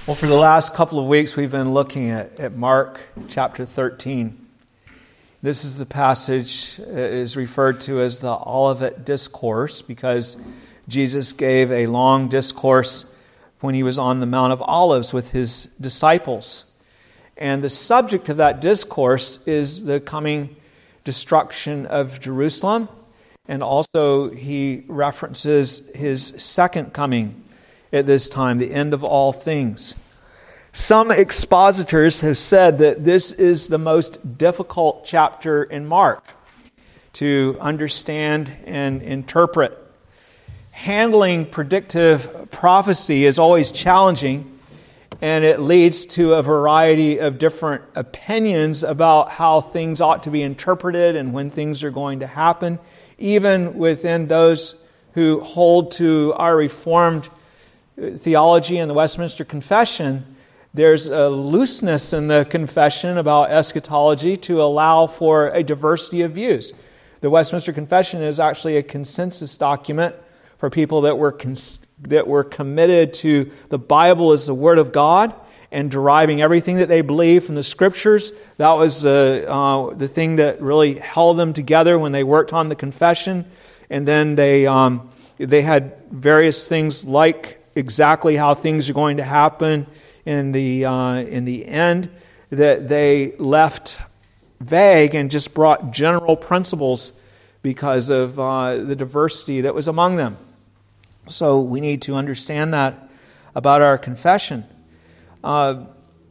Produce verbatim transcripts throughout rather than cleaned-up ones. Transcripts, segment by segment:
Well, for the last couple of weeks, we've been looking at, at Mark chapter thirteen. This is the passage is referred to as the Olivet Discourse because Jesus gave a long discourse when he was on the Mount of Olives with his disciples. And the subject of that discourse is the coming destruction of Jerusalem. And also he references his second coming at this time, the end of all things. Some expositors have said that this is the most difficult chapter in Mark to understand and interpret. Handling predictive prophecy is always challenging, and it leads to a variety of different opinions about how things ought to be interpreted and when things are going to happen, even within those who hold to our Reformed theology and the Westminster Confession. There's a looseness in the confession about eschatology to allow for a diversity of views. The Westminster Confession is actually a consensus document for people that were cons- that were committed to the Bible as the Word of God and deriving everything that they believe from the Scriptures. That was uh, uh, the thing that really held them together when they worked on the confession. And then they um, they had various things like exactly how things are going to happen in the uh, in the end that they left vague and just brought general principles because of uh, the diversity that was among them. So we need to understand that about our confession. Uh,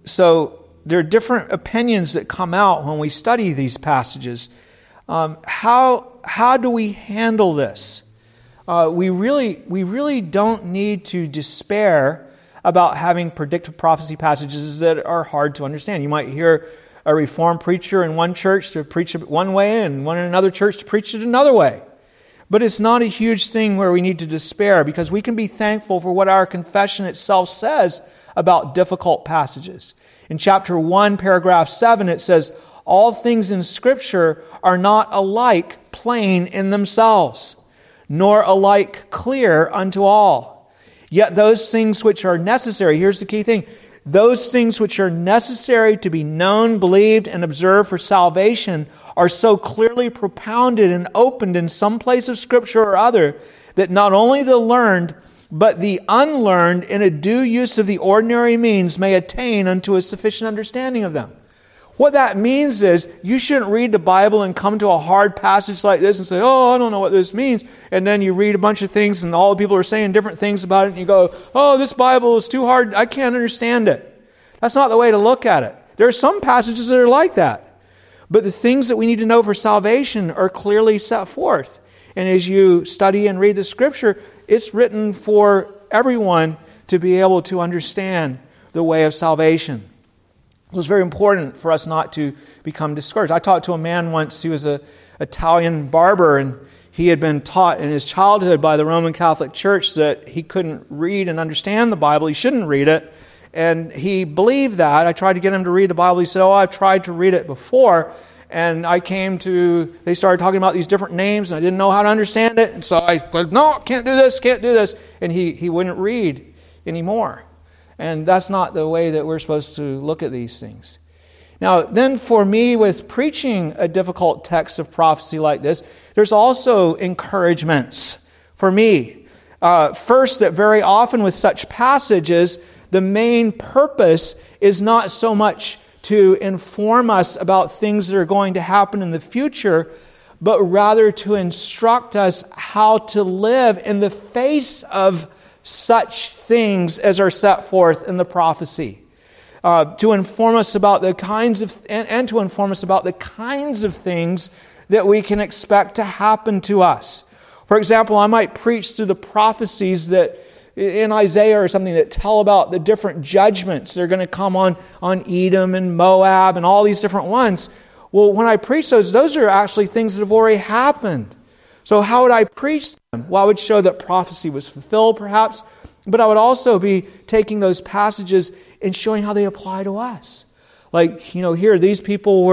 so there are different opinions that come out when we study these passages. Um, how how do we handle this? Uh, we really we really don't need to despair about having predictive prophecy passages that are hard to understand. You might hear a Reformed preacher in one church to preach it one way and one in another church to preach it another way. But it's not a huge thing where we need to despair, because we can be thankful for what our confession itself says about difficult passages. In chapter one, paragraph seven, it says, "All things in Scripture are not alike plain in themselves, nor alike clear unto all. Yet those things which are necessary," here's the key thing, "those things which are necessary to be known, believed, and observed for salvation are so clearly propounded and opened in some place of Scripture or other that not only the learned, but the unlearned in a due use of the ordinary means may attain unto a sufficient understanding of them." What that means is you shouldn't read the Bible and come to a hard passage like this and say, "Oh, I don't know what this means." And then you read a bunch of things and all the people are saying different things about it and you go, "Oh, this Bible is too hard. I can't understand it." That's not the way to look at it. There are some passages that are like that. But the things that we need to know for salvation are clearly set forth. And as you study and read the Scripture, it's written for everyone to be able to understand the way of salvation. It was very important for us not to become discouraged. I talked to a man once. He was an Italian barber, and he had been taught in his childhood by the Roman Catholic Church that he couldn't read and understand the Bible. He shouldn't read it. And he believed that. I tried to get him to read the Bible. He said, "Oh, I've tried to read it before." And I came to, they started talking about these different names, and I didn't know how to understand it. And so I said, "No, can't do this, can't do this." And he, he wouldn't read anymore. And that's not the way that we're supposed to look at these things. Now, then for me, with preaching a difficult text of prophecy like this, there's also encouragements for me. Uh, first, that very often with such passages, the main purpose is not so much to inform us about things that are going to happen in the future, but rather to instruct us how to live in the face of such things as are set forth in the prophecy, uh, to inform us about the kinds of and, and to inform us about the kinds of things that we can expect to happen to us. For example, I might preach through the prophecies that in Isaiah or something that tell about the different judgments that are going to come on on Edom and Moab and all these different ones. Well, when I preach those, those are actually things that have already happened. So how would I preach them? Well, I would show that prophecy was fulfilled, perhaps, but I would also be taking those passages and showing how they apply to us. Like, you know, here, these people were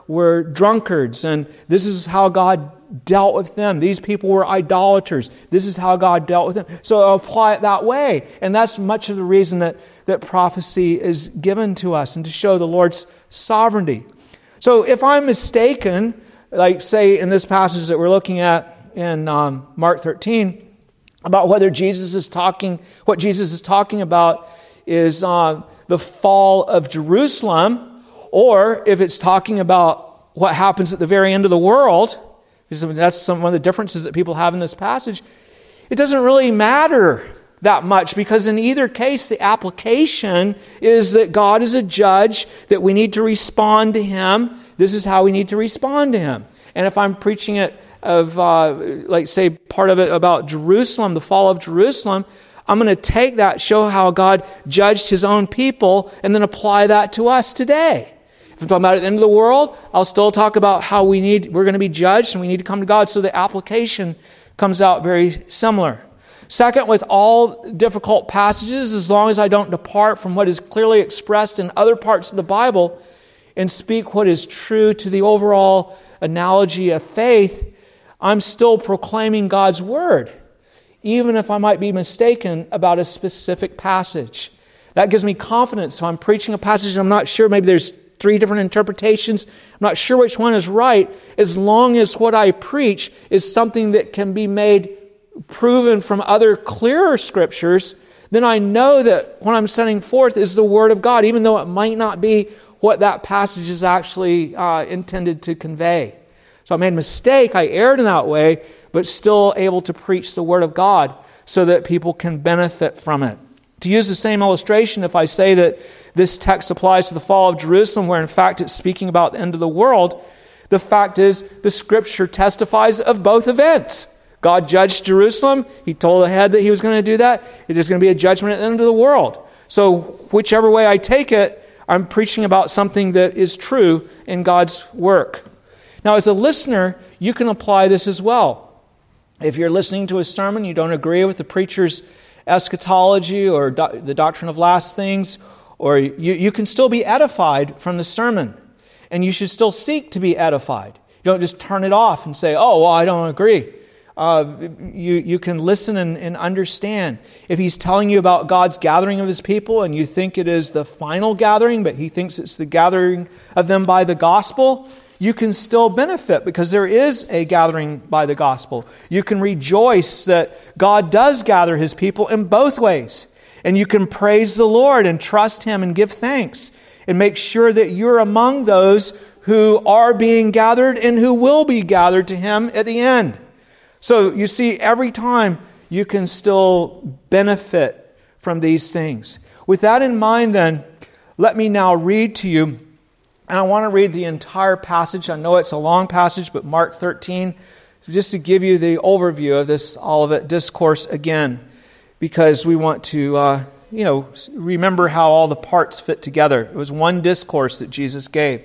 were drunkards, and this is how God dealt with them. These people were idolaters. This is how God dealt with them. So apply it that way. And that's much of the reason that, that prophecy is given to us, and to show the Lord's sovereignty. So if I'm mistaken, like say in this passage that we're looking at in um, Mark thirteen, about whether Jesus is talking, what Jesus is talking about is uh, the fall of Jerusalem, or if it's talking about what happens at the very end of the world, because that's some of the differences that people have in this passage, it doesn't really matter that much, because in either case, the application is that God is a judge, that we need to respond to Him. This is how we need to respond to Him. And if I'm preaching it of, uh, like say, part of it about Jerusalem, the fall of Jerusalem, I'm going to take that, show how God judged His own people, and then apply that to us today. If I'm talking about at the end of the world, I'll still talk about how we need, we're going to be judged and we need to come to God, so the application comes out very similar. Second, with all difficult passages, as long as I don't depart from what is clearly expressed in other parts of the Bible and speak what is true to the overall analogy of faith, I'm still proclaiming God's Word, even if I might be mistaken about a specific passage. That gives me confidence. If I'm preaching a passage and I'm not sure, maybe there's three different interpretations, I'm not sure which one is right, as long as what I preach is something that can be made proven from other clearer scriptures, then I know that what I'm setting forth is the Word of God, even though it might not be what that passage is actually uh, intended to convey. So I made a mistake, I erred in that way, but still able to preach the Word of God so that people can benefit from it. To use the same illustration, if I say that this text applies to the fall of Jerusalem, where in fact it's speaking about the end of the world, the fact is the Scripture testifies of both events. God judged Jerusalem. He told ahead that He was going to do that. There's going to be a judgment at the end of the world. So whichever way I take it, I'm preaching about something that is true in God's work. Now, as a listener, you can apply this as well. If you're listening to a sermon, you don't agree with the preacher's eschatology or do- the doctrine of last things, or you, you can still be edified from the sermon. And you should still seek to be edified. You don't just turn it off and say, oh, well, I don't agree. Uh, you, you can listen and, and understand. If He's telling you about God's gathering of His people and you think it is the final gathering, but He thinks it's the gathering of them by the gospel, you can still benefit because there is a gathering by the gospel. You can rejoice that God does gather His people in both ways. And you can praise the Lord and trust Him and give thanks and make sure that you're among those who are being gathered and who will be gathered to Him at the end. So you see, every time you can still benefit from these things. With that in mind then, let me now read to you, and I want to read the entire passage. I know it's a long passage, but Mark thirteen, just to give you the overview of this Olivet Discourse again, because we want to uh, you know, remember how all the parts fit together. It was one discourse that Jesus gave.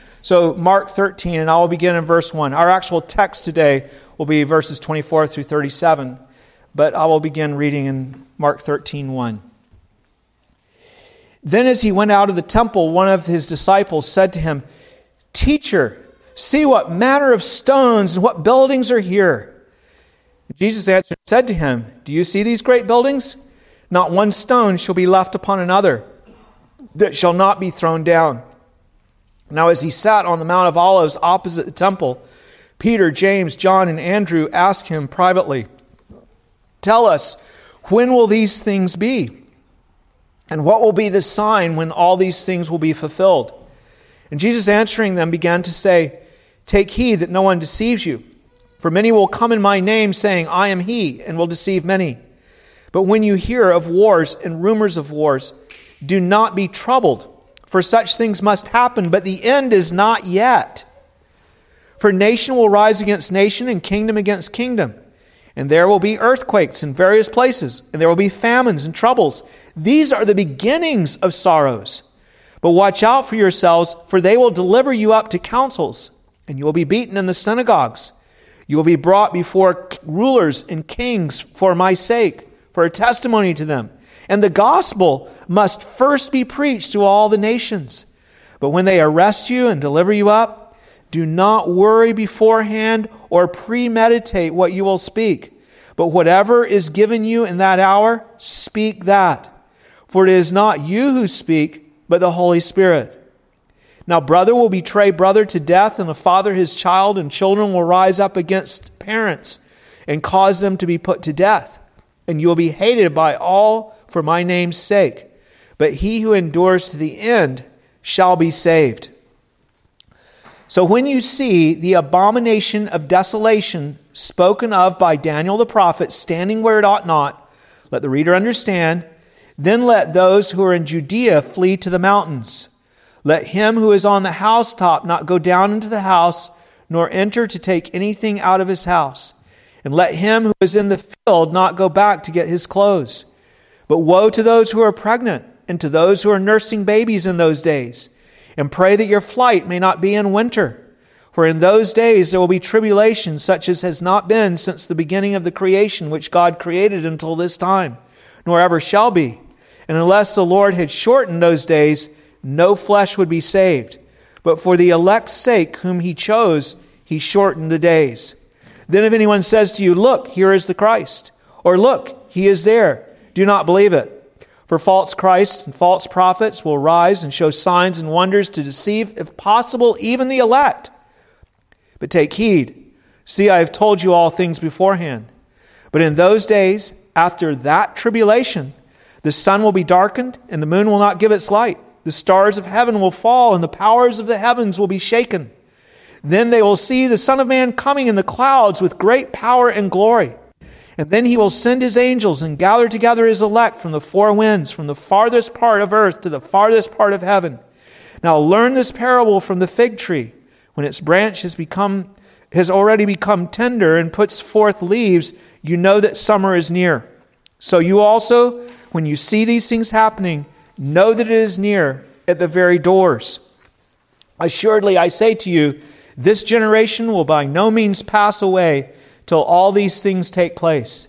So Mark thirteen, and I will begin in verse one. Our actual text today will be verses twenty-four through thirty-seven, but I will begin reading in Mark thirteen, one. Then as He went out of the temple, one of His disciples said to Him, "Teacher, see what manner of stones and what buildings are here." Jesus answered and said to him, "Do you see these great buildings? Not one stone shall be left upon another that shall not be thrown down." Now as He sat on the Mount of Olives opposite the temple, Peter, James, John, and Andrew asked Him privately, "Tell us, when will these things be? And what will be the sign when all these things will be fulfilled?" And Jesus answering them began to say, "Take heed that no one deceives you. For many will come in my name, saying, 'I am He,' and will deceive many. But when you hear of wars and rumors of wars, do not be troubled. For such things must happen, but the end is not yet. For nation will rise against nation and kingdom against kingdom. And there will be earthquakes in various places, and there will be famines and troubles. These are the beginnings of sorrows. But watch out for yourselves, for they will deliver you up to councils, and you will be beaten in the synagogues. You will be brought before rulers and kings for my sake, for a testimony to them. And the gospel must first be preached to all the nations. But when they arrest you and deliver you up, Do not worry beforehand or premeditate what you will speak. But whatever is given you in that hour, speak that. For it is not you who speak, but the Holy Spirit. Now brother will betray brother to death, and a father his child, and children will rise up against parents and cause them to be put to death. And you will be hated by all for my name's sake. But he who endures to the end shall be saved. So when you see the abomination of desolation spoken of by Daniel the prophet standing where it ought not, let the reader understand, then let those who are in Judea flee to the mountains. Let him who is on the housetop not go down into the house, nor enter to take anything out of his house. And let him who is in the field not go back to get his clothes. But woe to those who are pregnant, and to those who are nursing babies in those days. And pray that your flight may not be in winter. For in those days there will be tribulation such as has not been since the beginning of the creation which God created until this time, nor ever shall be. And unless the Lord had shortened those days, no flesh would be saved. But for the elect's sake whom he chose, he shortened the days. Then if anyone says to you, look, here is the Christ, or look, he is there, do not believe it. For false Christs and false prophets will rise and show signs and wonders to deceive, if possible, even the elect. But take heed. See, I have told you all things beforehand. But in those days, after that tribulation, the sun will be darkened, and the moon will not give its light. The stars of heaven will fall, and the powers of the heavens will be shaken. Then they will see the Son of Man coming in the clouds with great power and glory. And then he will send his angels and gather together his elect from the four winds, from the farthest part of earth to the farthest part of heaven. Now learn this parable from the fig tree. When its branch has become, has already become tender and puts forth leaves, you know that summer is near. So you also, when you see these things happening, know that it is near at the very doors. Assuredly, I say to you, this generation will by no means pass away till all these things take place.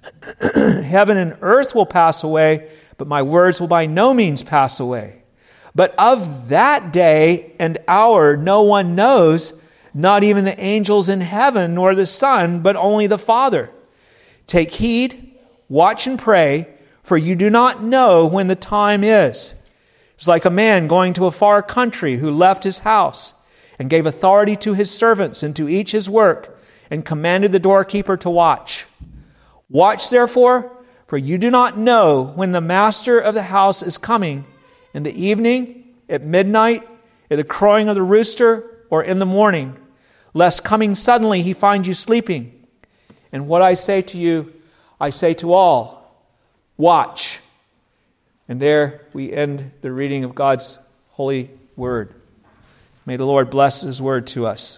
Heaven and earth will pass away, but my words will by no means pass away. But of that day and hour no one knows, not even the angels in heaven, nor the Son, but only the Father. Take heed, watch and pray, for you do not know when the time is. It's like a man going to a far country who left his house and gave authority to his servants and to each his work, and commanded the doorkeeper to watch. Watch therefore, for you do not know when the master of the house is coming, in the evening, at midnight, at the crowing of the rooster, or in the morning, lest coming suddenly he find you sleeping. And what I say to you, I say to all, watch. And there we end the reading of God's holy word. May the Lord bless His word to us.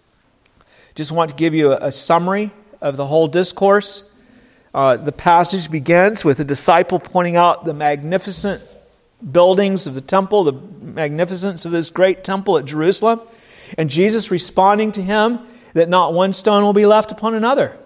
Just want to give you a, a summary of the whole discourse. Uh, the passage begins with a disciple pointing out the magnificent buildings of the temple, the magnificence of this great temple at Jerusalem, and Jesus responding to him that not one stone will be left upon another.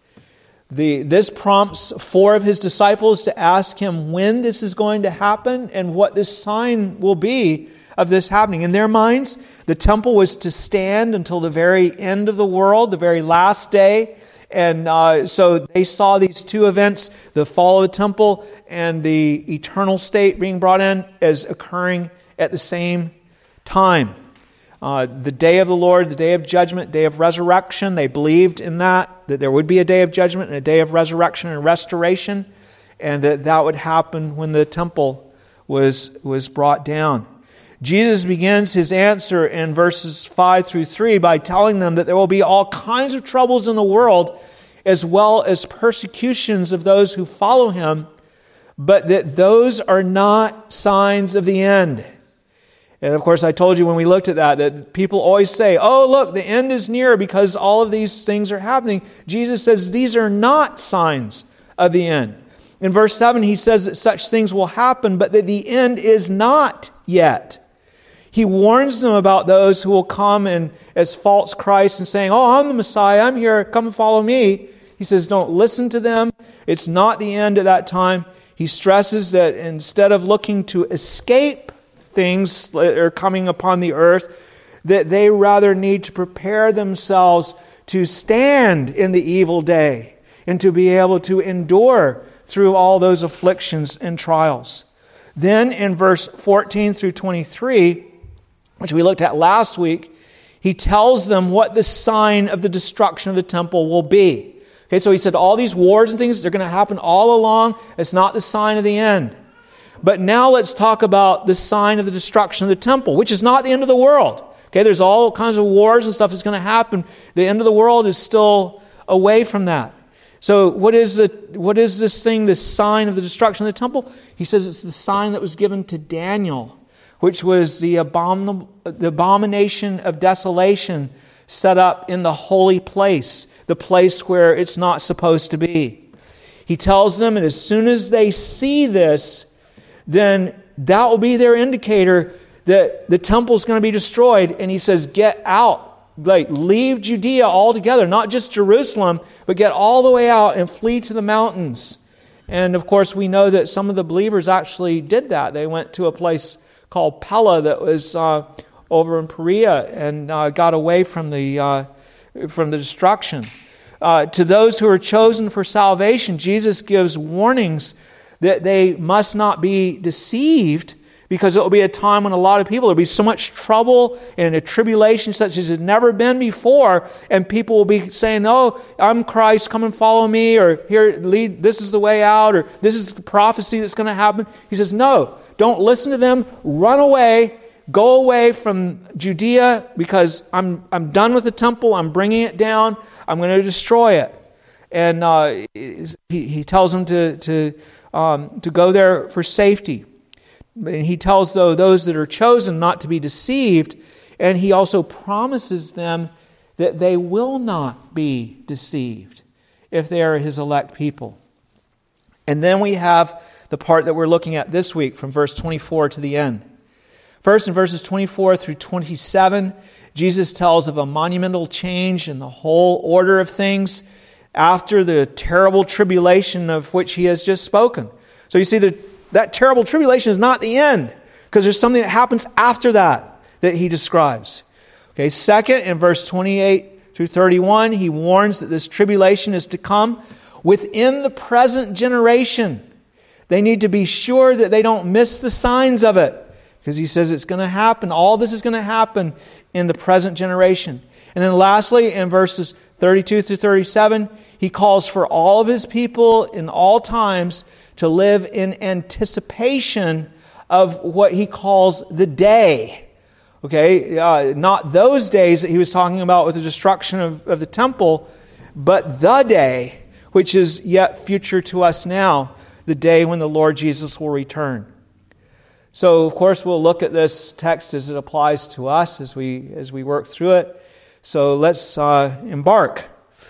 The, this prompts four of his disciples to ask him when this is going to happen and what this sign will be of this happening. In their minds, the temple was to stand until the very end of the world, the very last day. And uh, so they saw these two events, the fall of the temple and the eternal state being brought in, as occurring at the same time. Uh, the day of the Lord, the day of judgment, day of resurrection, they believed in that, that there would be a day of judgment and a day of resurrection and restoration, and that that would happen when the temple was, was brought down. Jesus begins his answer in verses five through three by telling them that there will be all kinds of troubles in the world, as well as persecutions of those who follow him, but that those are not signs of the end. And of course, I told you when we looked at that, that people always say, oh, look, the end is near because all of these things are happening. Jesus says these are not signs of the end. In verse seven, he says that such things will happen, but that the end is not yet. He warns them about those who will come and as false Christ and saying, oh, I'm the Messiah, I'm here, come and follow me. He says, don't listen to them. It's not the end at that time. He stresses that instead of looking to escape things that are coming upon the earth, that they rather need to prepare themselves to stand in the evil day and to be able to endure through all those afflictions and trials. Then in verse fourteen through twenty-three, which we looked at last week, he tells them what the sign of the destruction of the temple will be. Okay, so he said all these wars and things, they're going to happen all along. It's not the sign of the end. But now let's talk about the sign of the destruction of the temple, which is not the end of the world. Okay, there's all kinds of wars and stuff that's going to happen. The end of the world is still away from that. So what is the what is this thing, this sign of the destruction of the temple? He says it's the sign that was given to Daniel, which was the abomin- the abomination of desolation set up in the holy place, the place where it's not supposed to be. He tells them, and as soon as they see this, then that will be their indicator that the temple is going to be destroyed. And he says, get out, like leave Judea altogether, not just Jerusalem, but get all the way out and flee to the mountains. And of course, we know that some of the believers actually did that. They went to a place called Pella that was uh, over in Perea and uh, got away from the uh, from the destruction. Uh, to those who are chosen for salvation, Jesus gives warnings that they must not be deceived, because it will be a time when a lot of people, there will be so much trouble and a tribulation such as has never been before, and people will be saying, oh, I'm Christ, come and follow me, or here, lead, this is the way out, or this is the prophecy that's going to happen. He says, no, don't listen to them, run away, go away from Judea, because I'm I'm done with the temple, I'm bringing it down, I'm going to destroy it. And uh, he, he tells them to, to, um, to go there for safety. And he tells though those that are chosen not to be deceived, and he also promises them that they will not be deceived if they are his elect people. And then we have the part that we're looking at this week from verse twenty-four to the end. First, in verses twenty-four through twenty-seven, Jesus tells of a monumental change in the whole order of things after the terrible tribulation of which he has just spoken. So you see that that terrible tribulation is not the end, because there's something that happens after that that he describes. Okay, second, in verse twenty-eight through thirty-one, he warns that this tribulation is to come within the present generation. They need to be sure that they don't miss the signs of it, because he says it's going to happen. All this is going to happen in the present generation. And then lastly, in verses thirty-two through thirty-seven, he calls for all of his people in all times to live in anticipation of what he calls the day. Okay, uh, not those days that he was talking about with the destruction of, of the temple, but the day, which is yet future to us now, the day when the Lord Jesus will return. So, of course, we'll look at this text as it applies to us as we as we work through it. So let's uh, embark.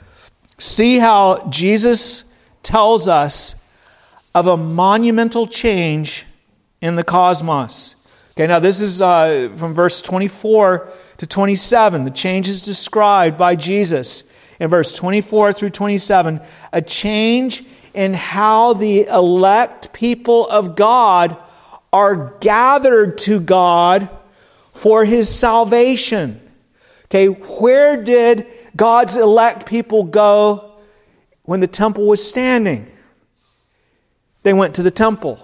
See how Jesus tells us of a monumental change in the cosmos. Okay, now this is uh, from verse twenty-four to twenty-seven. The change is described by Jesus in verse twenty-four through twenty-seven. A change in how the elect people of God are gathered to God for his salvation. Okay, where did God's elect people go when the temple was standing? They went to the temple.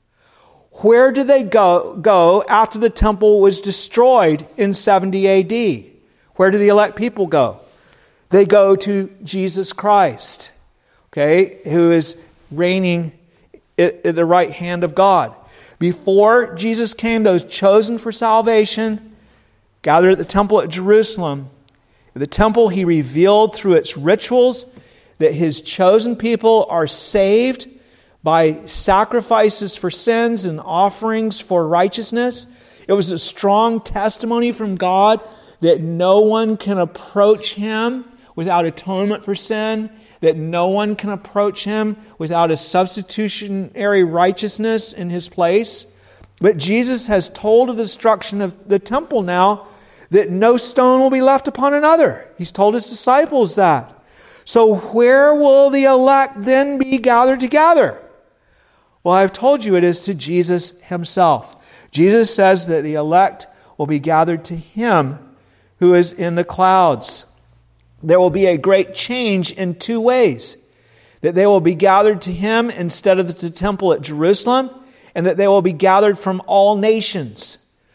Where did they go, go after the temple was destroyed in seventy A D? Where do the elect people go? They go to Jesus Christ, okay, who is reigning at, at the right hand of God. Before Jesus came, those chosen for salvation gathered at the temple at Jerusalem. The temple, he revealed through its rituals that his chosen people are saved by sacrifices for sins and offerings for righteousness. It was a strong testimony from God that no one can approach him without atonement for sin, that no one can approach him without a substitutionary righteousness in his place. But Jesus has told of the destruction of the temple now that no stone will be left upon another. He's told his disciples that. So where will the elect then be gathered together? Well, I've told you it is to Jesus himself. Jesus says that the elect will be gathered to him who is in the clouds. There will be a great change in two ways. That they will be gathered to him instead of the temple at Jerusalem, and that they will be gathered from all nations.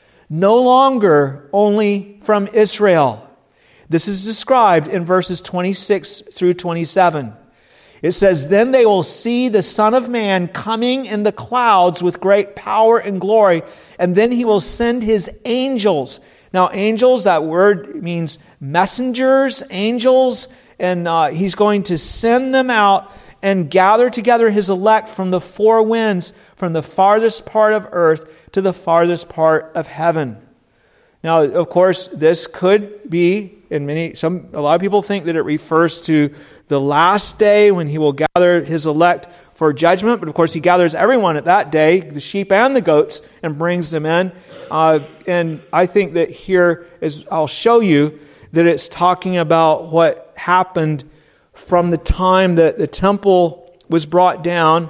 No longer only from Israel. This is described in verses twenty-six through twenty-seven. It says, "Then they will see the Son of Man coming in the clouds with great power and glory, and then he will send his angels." Now, angels, that word means messengers, angels, and uh, he's going to send them out and gather together his elect from the four winds, from the farthest part of earth to the farthest part of heaven. Now, of course, this could be, in many, some, a lot of people think that it refers to the last day when he will gather his elect for judgment. But of course, he gathers everyone at that day, the sheep and the goats, and brings them in. Uh, and I think that here is, I'll show you that it's talking about what happened from the time that the temple was brought down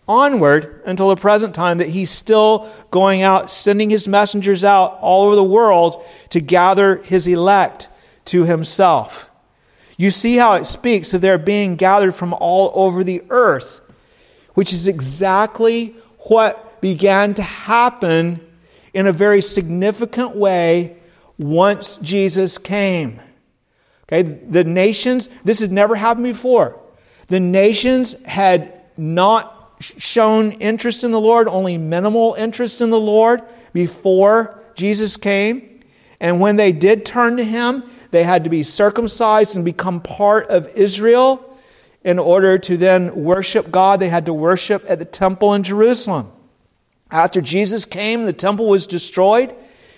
onward until the present time, that he's still going out, sending his messengers out all over the world to gather his elect to himself. You see how it speaks of their being gathered from all over the earth, which is exactly what began to happen in a very significant way once Jesus came. Okay, the nations, this had never happened before. The nations had not shown interest in the Lord, only minimal interest in the Lord before Jesus came. And when they did turn to him, they had to be circumcised and become part of Israel. In order to then worship God, they had to worship at the temple in Jerusalem. After Jesus came, the temple was destroyed.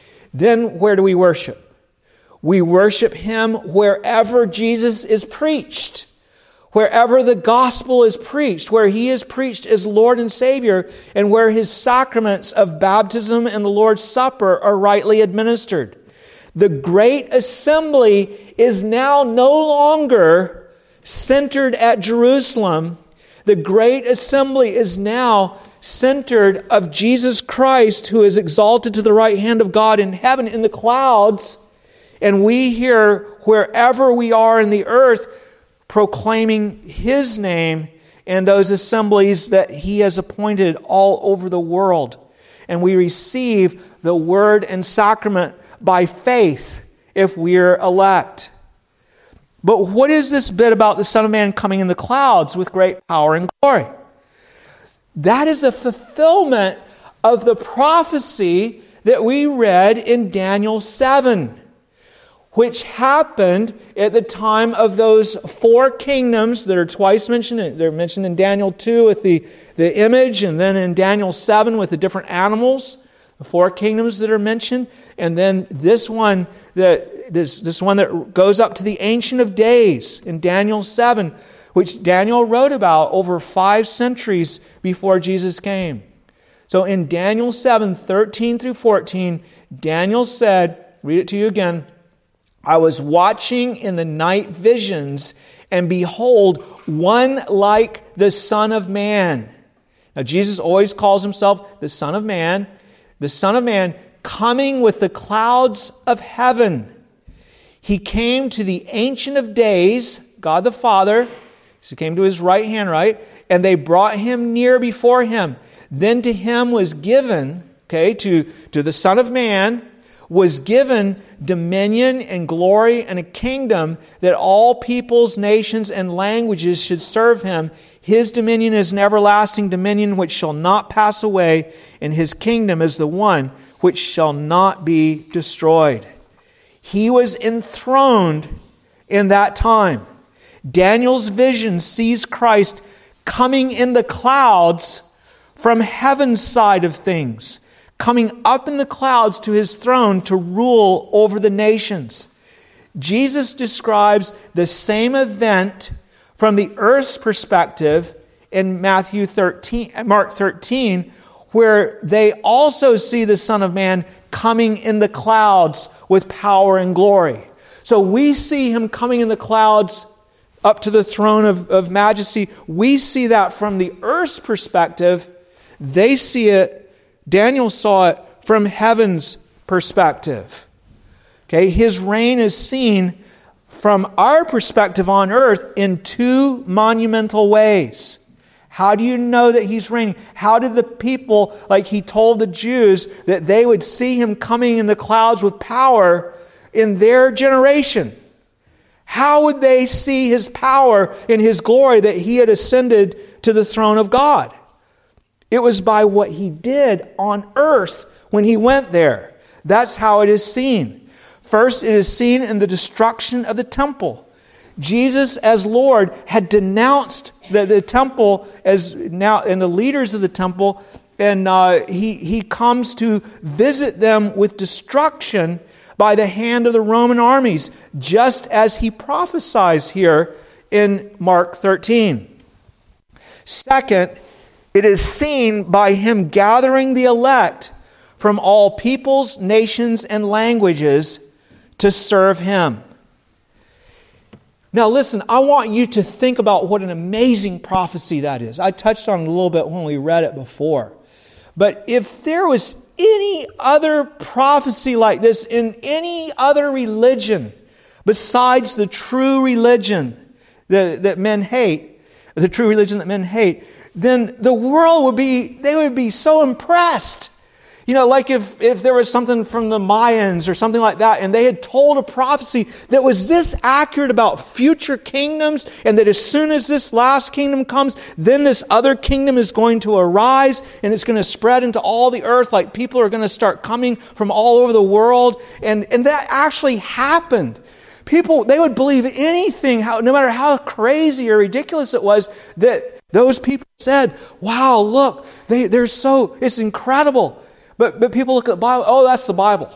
Then where do we worship? We worship him wherever Jesus is preached. Wherever the gospel is preached, where he is preached as Lord and Savior, and where his sacraments of baptism and the Lord's Supper are rightly administered. The great assembly is now no longer centered at Jerusalem. The great assembly is now centered of Jesus Christ, who is exalted to the right hand of God in heaven in the clouds. And we here, wherever we are in the earth, proclaiming his name and those assemblies that he has appointed all over the world. And we receive the word and sacrament by faith if we're elect. But what is this bit about the Son of Man coming in the clouds with great power and glory? That is a fulfillment of the prophecy that we read in Daniel seven, which happened at the time of those four kingdoms that are twice mentioned. They're mentioned in Daniel two with the, the image, and then in Daniel seven with the different animals, the four kingdoms that are mentioned, and then this one that this, this one that goes up to the Ancient of Days in Daniel seven, which Daniel wrote about over five centuries before Jesus came. So in Daniel seven, thirteen through fourteen, Daniel said, read it to you again, "I was watching in the night visions, and behold, one like the Son of Man." Now Jesus always calls himself the Son of Man. The Son of Man coming with the clouds of heaven. He came to the Ancient of Days, God the Father. He came to his right hand, right? And they brought him near before him. Then to him was given, okay, to, to the Son of Man, was given dominion and glory and a kingdom that all peoples, nations, and languages should serve him. His dominion is an everlasting dominion which shall not pass away, and his kingdom is the one which shall not be destroyed. He was enthroned in that time. Daniel's vision sees Christ coming in the clouds from heaven's side of things, coming up in the clouds to his throne to rule over the nations. Jesus describes the same event from the earth's perspective in Matthew thirteen, Mark thirteen, where they also see the Son of Man coming in the clouds with power and glory. So we see him coming in the clouds up to the throne of, of majesty. We see that from the earth's perspective. They see it, Daniel saw it from heaven's perspective. Okay, his reign is seen from our perspective on earth in two monumental ways. How do you know that he's reigning? How did the people, like he told the Jews, that they would see him coming in the clouds with power in their generation? How would they see his power and his glory that he had ascended to the throne of God? It was by what he did on earth when he went there. That's how it is seen. First, it is seen in the destruction of the temple. Jesus, as Lord, had denounced the, the temple as now and the leaders of the temple, and uh, he he comes to visit them with destruction by the hand of the Roman armies, just as he prophesies here in Mark thirteen. Second, it is seen by him gathering the elect from all peoples, nations, and languages to serve him. Now listen, I want you to think about what an amazing prophecy that is. I touched on it a little bit when we read it before. But if there was any other prophecy like this in any other religion besides the true religion that, that men hate, the true religion that men hate, then the world would be, they would be so impressed. You know, like if, if there was something from the Mayans or something like that, and they had told a prophecy that was this accurate about future kingdoms, and that as soon as this last kingdom comes, then this other kingdom is going to arise, and it's going to spread into all the earth, like people are going to start coming from all over the world. And, and that actually happened. People, they would believe anything, how, no matter how crazy or ridiculous it was, that those people said, wow, look, they, they're so, it's incredible. But, but people look at the Bible, oh, that's the Bible.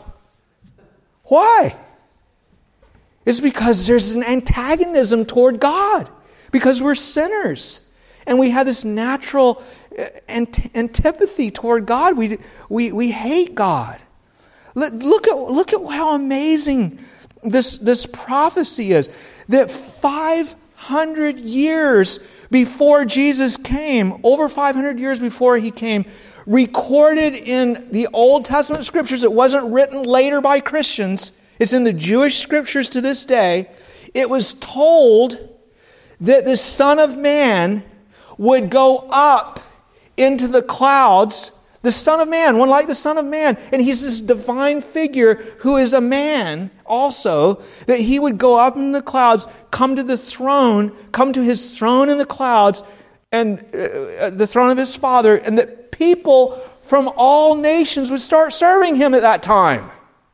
Why? It's because there's an antagonism toward God. Because we're sinners. And we have this natural ant- antipathy toward God. We, we, we hate God. Look, look at, look at how amazing this, this prophecy is. That five hundred years before Jesus came, over five hundred years before he came, recorded in the Old Testament scriptures, it wasn't written later by Christians, it's in the Jewish scriptures to this day, it was told that the Son of Man would go up into the clouds, the Son of Man, one like the Son of Man, and he's this divine figure who is a man also, that he would go up in the clouds, come to the throne, come to his throne in the clouds, and uh, the throne of his Father, and that people from all nations would start serving him at that time.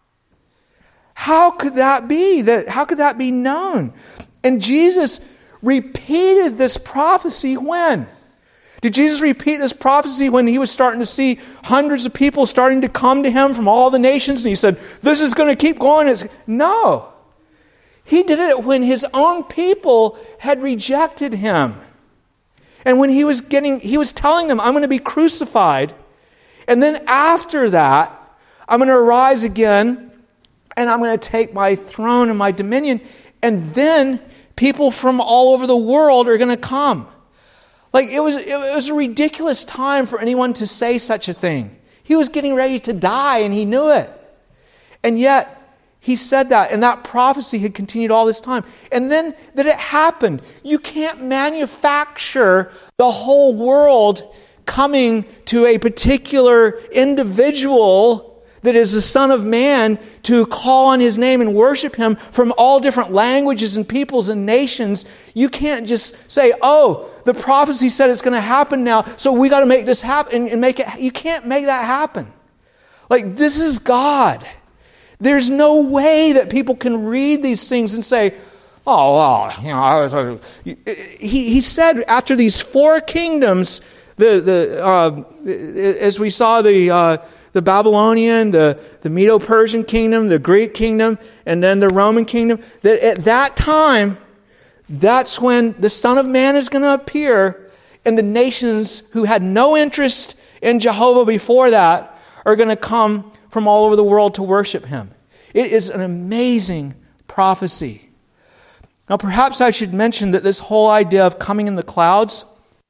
How could that be? That how could that be known? And Jesus repeated this prophecy when? Did Jesus repeat this prophecy when he was starting to see hundreds of people starting to come to him from all the nations, and he said, this is going to keep going? It's, no. He did it when his own people had rejected him. And when he was getting, he was telling them, I'm going to be crucified. And then after that, I'm going to arise again, and I'm going to take my throne and my dominion. And then people from all over the world are going to come. Like, it was, it was a ridiculous time for anyone to say such a thing. He was getting ready to die, and he knew it. And yet, he said that, and that prophecy had continued all this time. And then that it happened. You can't manufacture the whole world coming to a particular individual that is the Son of Man to call on his name and worship him from all different languages and peoples and nations. You can't just say, oh, the prophecy said it's going to happen now, so we got to make this happen and make it. You can't make that happen. Like, this is God. There's no way that people can read these things and say, oh, well, you know, I was, he, he said after these four kingdoms, the the uh, as we saw the uh, the Babylonian, the, the Medo-Persian kingdom, the Greek kingdom, and then the Roman kingdom, that at that time, that's when the Son of Man is going to appear, and the nations who had no interest in Jehovah before that are going to come from all over the world to worship him. It is an amazing prophecy. Now, perhaps I should mention that this whole idea of coming in the clouds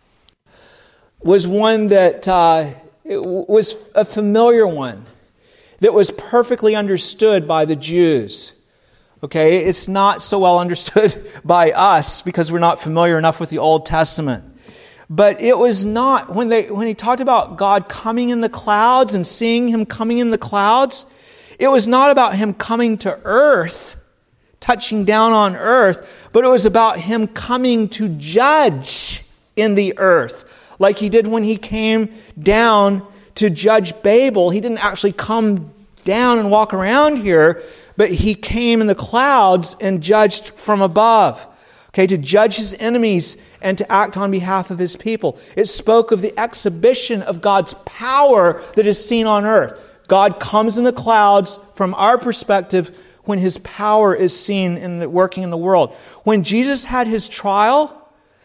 was one that uh, it was a familiar one. that was perfectly understood by the Jews. Okay, it's not so well understood by us because we're not familiar enough with the Old Testament. But it was not, when they when he talked about God coming in the clouds and seeing him coming in the clouds, it was not about him coming to earth, touching down on earth, but it was about him coming to judge in the earth, like he did when he came down to judge Babel. He didn't actually come down and walk around here, but he came in the clouds and judged from above. Okay, to judge his enemies and to act on behalf of his people. It spoke of the exhibition of God's power that is seen on earth. God comes in the clouds from our perspective when his power is seen in the, working in the world. When Jesus had his trial,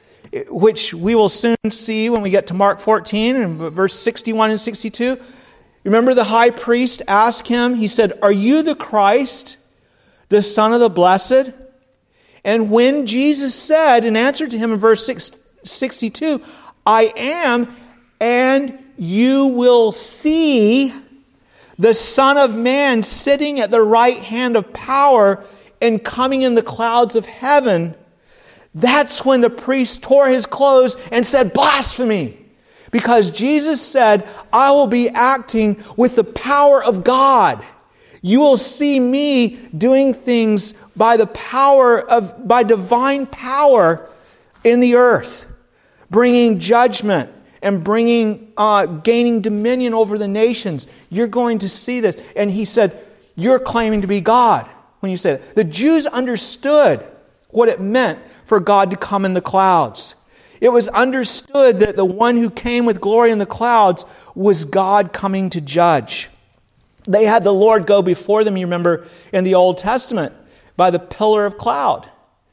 which we will soon see when we get to Mark fourteen and verse sixty-one and sixty-two, remember the high priest asked him, he said, "Are you the Christ, the Son of the Blessed?" And when Jesus said, in answer to him in verse sixty-two, "I am, and you will see the Son of Man sitting at the right hand of power and coming in the clouds of heaven," that's when the priest tore his clothes and said, "Blasphemy!" Because Jesus said, "I will be acting with the power of God. You will see me doing things by the power of, by divine power in the earth, bringing judgment and bringing, uh, gaining dominion over the nations. You're going to see this." And he said, "You're claiming to be God." When you say that, the Jews understood what it meant for God to come in the clouds. It was understood that the one who came with glory in the clouds was God coming to judge. They had the Lord go before them, you remember, in the Old Testament, by the pillar of cloud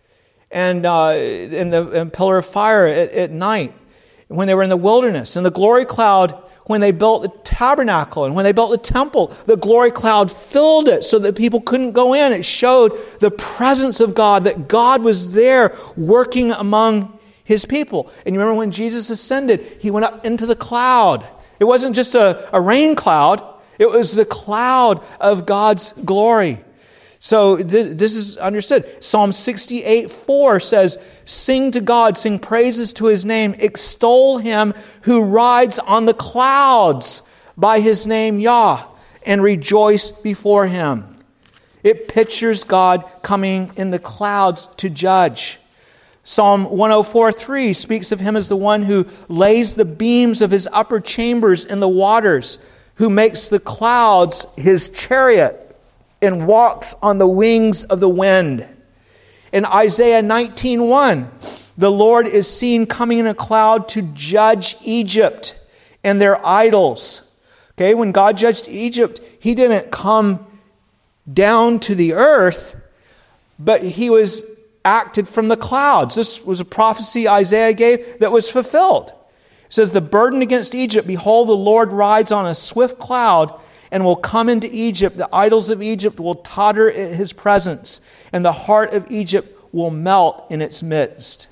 and uh, in the and pillar of fire at, at night when they were in the wilderness. And the glory cloud, when they built the tabernacle and when they built the temple, the glory cloud filled it so that people couldn't go in. It showed the presence of God, that God was there working among his people. And you remember when Jesus ascended, he went up into the cloud. It wasn't just a, a rain cloud. It was the cloud of God's glory. So th- this is understood. Psalm sixty-eight four says, "Sing to God, sing praises to his name, extol him who rides on the clouds by his name Yah, and rejoice before him." It pictures God coming in the clouds to judge. Psalm one oh four three speaks of him as the one who lays the beams of his upper chambers in the waters, who makes the clouds his chariot and walks on the wings of the wind. In Isaiah nineteen one, the Lord is seen coming in a cloud to judge Egypt and their idols. Okay, when God judged Egypt, he didn't come down to the earth, but he was acted from the clouds. This was a prophecy Isaiah gave that was fulfilled. It says, "The burden against Egypt, behold, the Lord rides on a swift cloud and will come into Egypt. The idols of Egypt will totter at his presence, and the heart of Egypt will melt in its midst."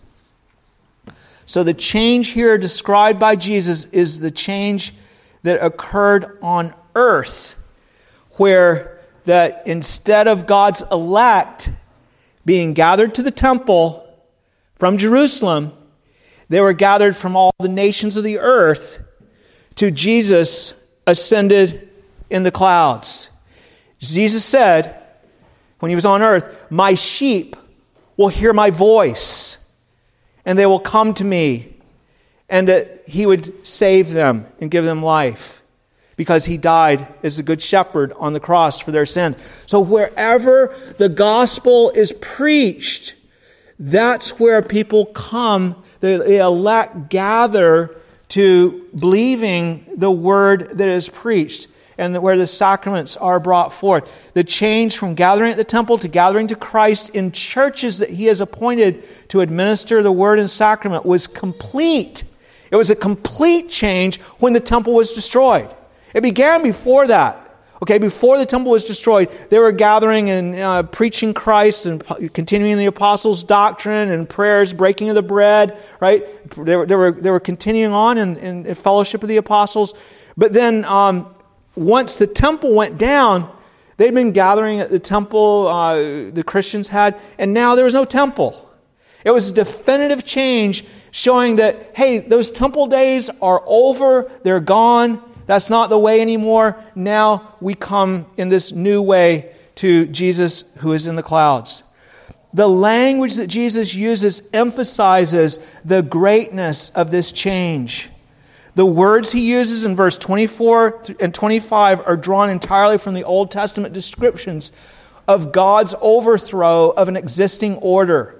So the change here described by Jesus is the change that occurred on earth, where that instead of God's elect being gathered to the temple from Jerusalem, they were gathered from all the nations of the earth to Jesus ascended in the clouds. Jesus said, when he was on earth, "My sheep will hear my voice, and they will come to me," and that he would save them and give them life, because he died as a good shepherd on the cross for their sins. So wherever the gospel is preached, that's where people come, the elect gather to believing the word that is preached, and where the sacraments are brought forth. The change from gathering at the temple to gathering to Christ in churches that he has appointed to administer the word and sacrament was complete. It was a complete change when the temple was destroyed. It began before that. Okay, before the temple was destroyed, they were gathering and uh, preaching Christ and continuing the apostles' doctrine and prayers, breaking of the bread, right? They were, they were, they were continuing on in, in, in fellowship of the apostles. But then um, once the temple went down, they'd been gathering at the temple uh, the Christians had, and now there was no temple. It was a definitive change showing that, hey, those temple days are over, they're gone, that's not the way anymore. Now we come in this new way to Jesus who is in the clouds. The language that Jesus uses emphasizes the greatness of this change. The words he uses in verse twenty-four and twenty-five are drawn entirely from the Old Testament descriptions of God's overthrow of an existing order.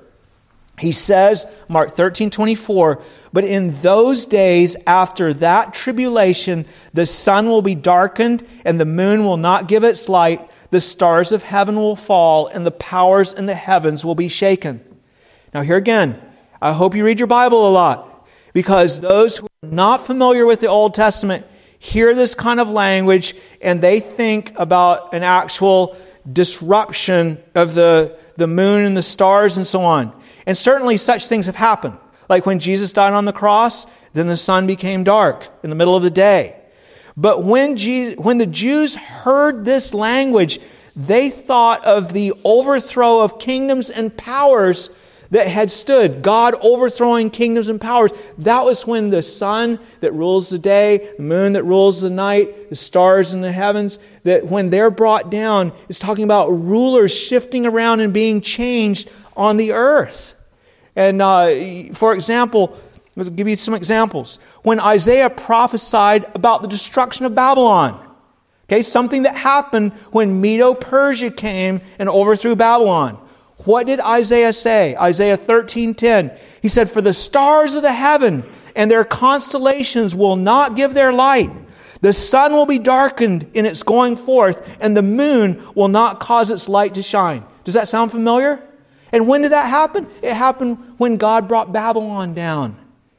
He says, Mark thirteen twenty-four, but in those days after that tribulation, the sun will be darkened and the moon will not give its light. The stars of heaven will fall and the powers in the heavens will be shaken. Now here again, I hope you read your Bible a lot, because those who are not familiar with the Old Testament hear this kind of language and they think about an actual disruption of the, the moon and the stars and so on. And certainly such things have happened. Like when Jesus died on the cross, then the sun became dark in the middle of the day. But when, Jesus, when the Jews heard this language, they thought of the overthrow of kingdoms and powers that had stood. God overthrowing kingdoms and powers. That was when the sun that rules the day, the moon that rules the night, the stars in the heavens, that when they're brought down, it's talking about rulers shifting around and being changed on the earth. And uh, for example, I'll give you some examples. When Isaiah prophesied about the destruction of Babylon, okay, something that happened when Medo-Persia came and overthrew Babylon. What did Isaiah say? Isaiah thirteen ten. He said, "For the stars of the heaven and their constellations will not give their light. The sun will be darkened in its going forth, and the moon will not cause its light to shine." Does that sound familiar? And when did that happen? It happened when God brought Babylon down,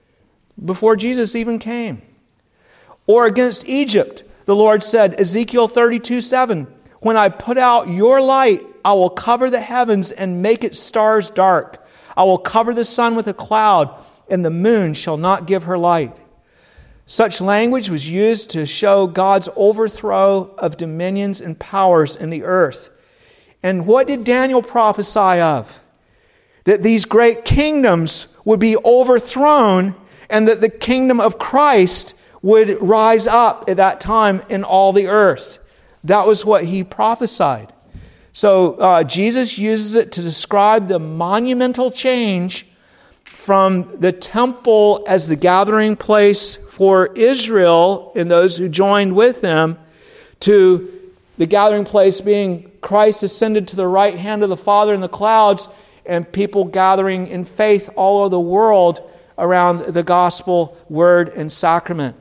before Jesus even came. Or against Egypt, the Lord said, Ezekiel thirty-two seven, "When I put out your light, I will cover the heavens and make its stars dark. I will cover the sun with a cloud, and the moon shall not give her light." Such language was used to show God's overthrow of dominions and powers in the earth. And what did Daniel prophesy of? That these great kingdoms would be overthrown and that the kingdom of Christ would rise up at that time in all the earth. That was what he prophesied. So uh, Jesus uses it to describe the monumental change from the temple as the gathering place for Israel and those who joined with them, to the gathering place being Christ ascended to the right hand of the Father in the clouds, and people gathering in faith all over the world around the gospel, word, and sacrament.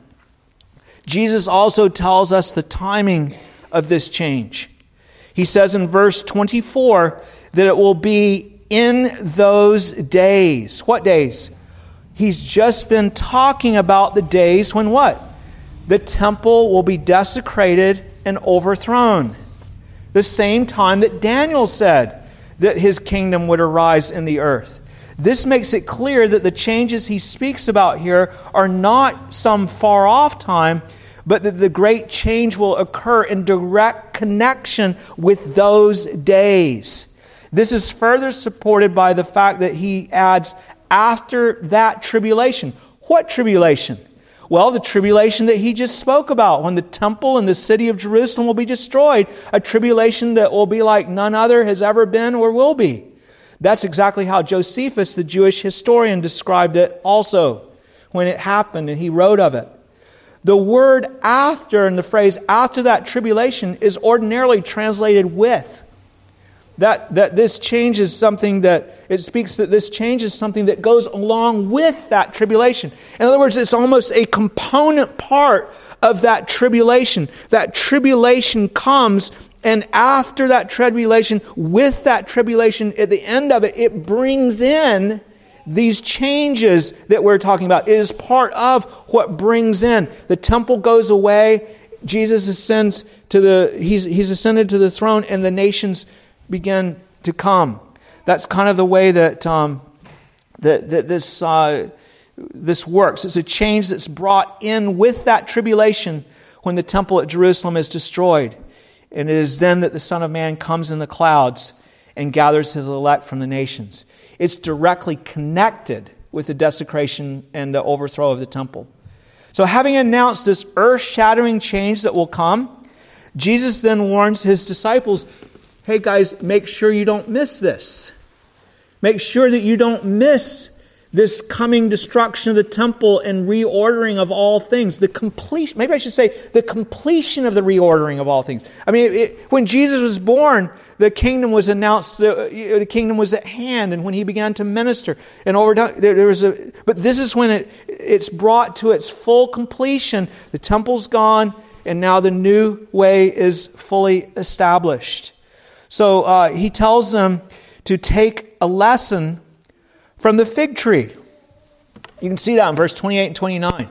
Jesus also tells us the timing of this change. He says in verse twenty-four that it will be in those days. What days? He's just been talking about the days when what? The temple will be desecrated and overthrown. The same time that Daniel said that his kingdom would arise in the earth. This makes it clear that the changes he speaks about here are not some far off time, but that the great change will occur in direct connection with those days. This is further supported by the fact that he adds, after that tribulation. What tribulation? Well, the tribulation that he just spoke about, when the temple and the city of Jerusalem will be destroyed, a tribulation that will be like none other has ever been or will be. That's exactly how Josephus, the Jewish historian, described it also when it happened, and he wrote of it. The word after and the phrase after that tribulation is ordinarily translated with. That, that this change is something that, it speaks that this change is something that goes along with that tribulation. In other words, it's almost a component part of that tribulation. That tribulation comes, and after that tribulation, with that tribulation, at the end of it, it brings in these changes that we're talking about. It is part of what brings in. The temple goes away, Jesus ascends to the, he's, he's ascended to the throne, and the nations begin to come. That's kind of the way that um, that, that this uh, this works. It's a change that's brought in with that tribulation, when the temple at Jerusalem is destroyed. And it is then that the Son of Man comes in the clouds and gathers his elect from the nations. It's directly connected with the desecration and the overthrow of the temple. So having announced this earth-shattering change that will come, Jesus then warns his disciples, hey guys, make sure you don't miss this. Make sure that you don't miss this coming destruction of the temple and reordering of all things. The completion, maybe I should say, the completion of the reordering of all things. I mean, it, when Jesus was born, the kingdom was announced, the, the kingdom was at hand, and when he began to minister, and over time, there, there was a, but this is when it, it's brought to its full completion. The temple's gone, and now the new way is fully established. So uh, he tells them to take a lesson from the fig tree. You can see that in verse twenty-eight and twenty-nine.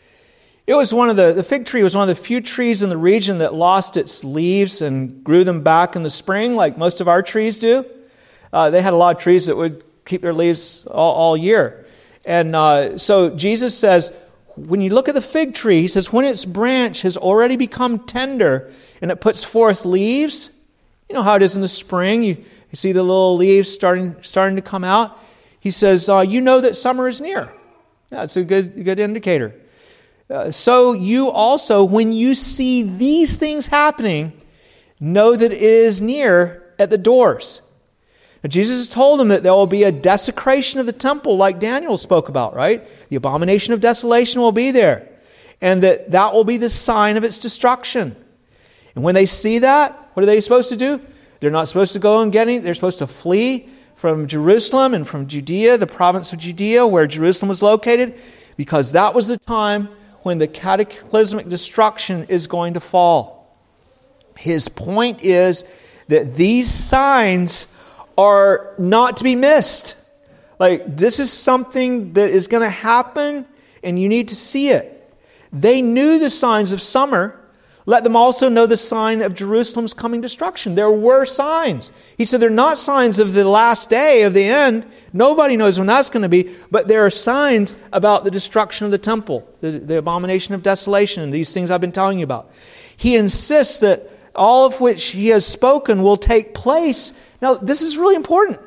It was one of the, the fig tree was one of the few trees in the region that lost its leaves and grew them back in the spring, like most of our trees do. Uh, they had a lot of trees that would keep their leaves all, all year. And uh, so Jesus says, when you look at the fig tree, he says, when its branch has already become tender and it puts forth leaves, you know how it is in the spring, you, you see the little leaves starting starting to come out. He says, uh, you know that summer is near. Yeah, it's a good, good indicator. Uh, so you also, when you see these things happening, know that it is near at the doors. Now, Jesus has told them that there will be a desecration of the temple like Daniel spoke about, right? The abomination of desolation will be there. And that that will be the sign of its destruction. And when they see that, what are they supposed to do? They're not supposed to go and get any, they're supposed to flee from Jerusalem and from Judea, the province of Judea, where Jerusalem was located, because that was the time when the cataclysmic destruction is going to fall. His point is that these signs are not to be missed. Like, this is something that is going to happen, and you need to see it. They knew the signs of summer. Let them also know the sign of Jerusalem's coming destruction. There were signs. He said they're not signs of the last day, of the end. Nobody knows when that's going to be. But there are signs about the destruction of the temple, the, the abomination of desolation, and these things I've been telling you about. He insists that all of which he has spoken will take place. Now, this is really important.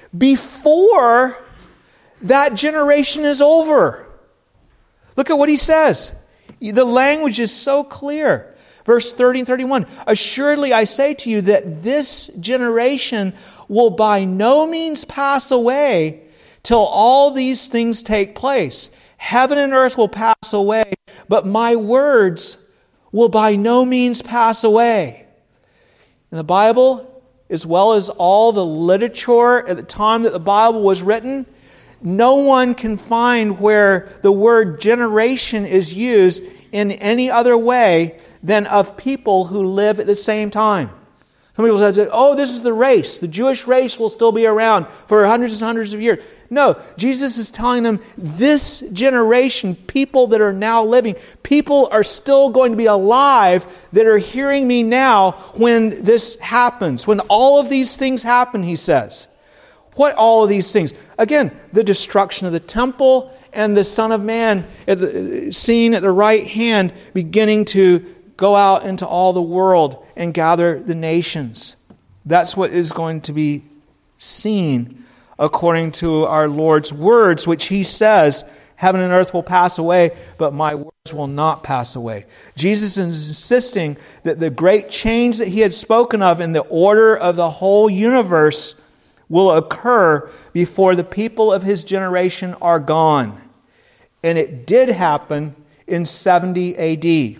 Before that generation is over. Look at what he says. The language is so clear. Verse thirty and thirty-one, assuredly I say to you that this generation will by no means pass away till all these things take place. Heaven and earth will pass away, but my words will by no means pass away. In the Bible, as well as all the literature at the time that the Bible was written, no one can find where the word generation is used in any other way than of people who live at the same time. Some people say, oh, this is the race. The Jewish race will still be around for hundreds and hundreds of years. No, Jesus is telling them this generation, people that are now living, people are still going to be alive that are hearing me now when this happens. When all of these things happen, he says. What all of these things? Again, the destruction of the temple and the Son of Man at the, seen at the right hand beginning to go out into all the world and gather the nations. That's what is going to be seen according to our Lord's words, which he says, heaven and earth will pass away, but my words will not pass away. Jesus is insisting that the great change that he had spoken of in the order of the whole universe will occur before the people of his generation are gone. And it did happen in seventy A D.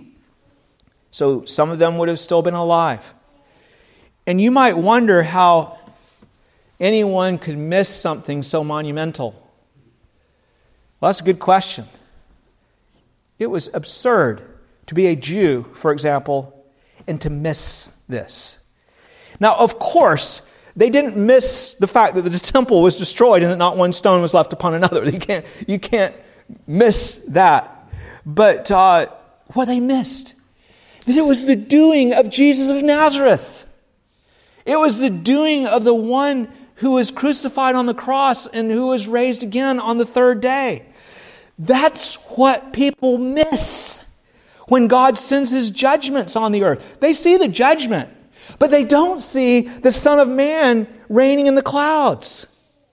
So some of them would have still been alive. And you might wonder how anyone could miss something so monumental. Well, that's a good question. It was absurd to be a Jew, for example, and to miss this. Now, of course, they didn't miss the fact that the temple was destroyed and that not one stone was left upon another. You can't, you can't miss that. But uh, what they missed, that it was the doing of Jesus of Nazareth. It was the doing of the one who was crucified on the cross and who was raised again on the third day. That's what people miss when God sends His judgments on the earth. They see the judgment, but they don't see the Son of Man reigning in the clouds.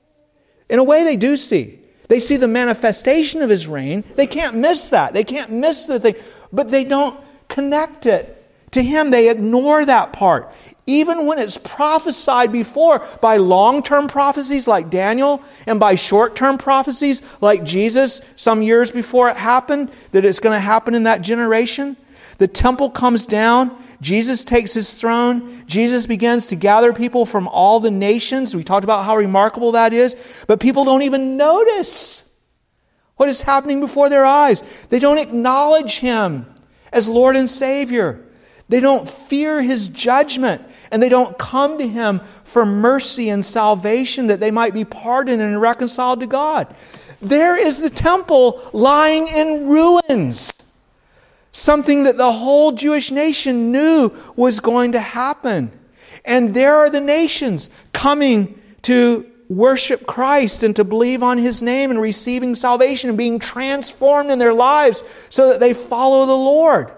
In a way, they do see. They see the manifestation of His reign. They can't miss that. They can't miss the thing, but they don't connect it to Him. They ignore that part. Even when it's prophesied before by long-term prophecies like Daniel and by short-term prophecies like Jesus some years before it happened, that it's going to happen in that generation. The temple comes down. Jesus takes His throne. Jesus begins to gather people from all the nations. We talked about how remarkable that is. But people don't even notice what is happening before their eyes. They don't acknowledge Him as Lord and Savior. They don't fear His judgment, and they don't come to Him for mercy and salvation that they might be pardoned and reconciled to God. There is the temple lying in ruins. Something that the whole Jewish nation knew was going to happen. And there are the nations coming to worship Christ and to believe on His name and receiving salvation and being transformed in their lives so that they follow the Lord.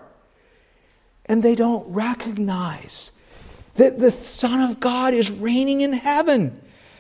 And they don't recognize that the Son of God is reigning in heaven.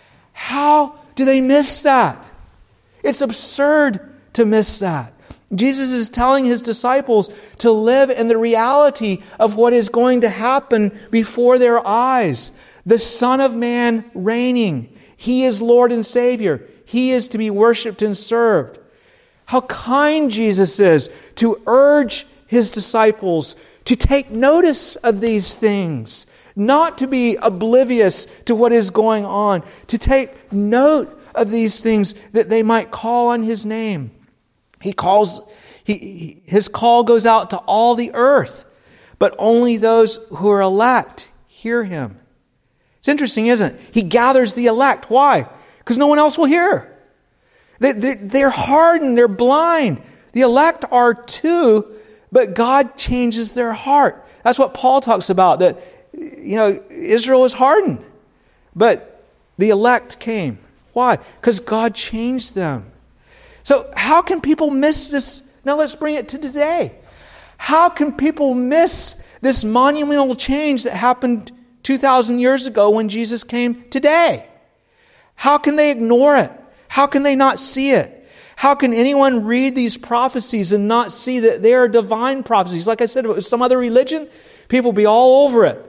How do they miss that? It's absurd to miss that. Jesus is telling His disciples to live in the reality of what is going to happen before their eyes. The Son of Man reigning. He is Lord and Savior. He is to be worshipped and served. How kind Jesus is to urge His disciples to take notice of these things, not to be oblivious to what is going on, to take note of these things that they might call on His name. He calls, he, His call goes out to all the earth, but only those who are elect hear Him. It's interesting, isn't it? He gathers the elect. Why? Because no one else will hear. They, they're, they're hardened, they're blind. The elect are too, but God changes their heart. That's what Paul talks about, that, you know, Israel is hardened, but the elect came. Why? Because God changed them. So how can people miss this? Now let's bring it to today. How can people miss this monumental change that happened two thousand years ago when Jesus came today? How can they ignore it? How can they not see it? How can anyone read these prophecies and not see that they are divine prophecies? Like I said, if it was some other religion, people would be all over it.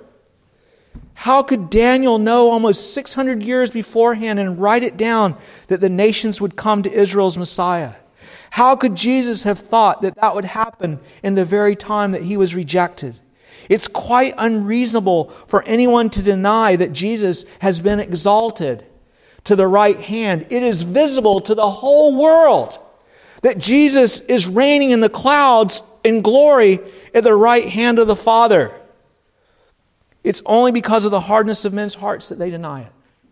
How could Daniel know almost six hundred years beforehand and write it down that the nations would come to Israel's Messiah? How could Jesus have thought that that would happen in the very time that He was rejected? It's quite unreasonable for anyone to deny that Jesus has been exalted to the right hand. It is visible to the whole world that Jesus is reigning in the clouds in glory at the right hand of the Father. It's only because of the hardness of men's hearts that they deny it.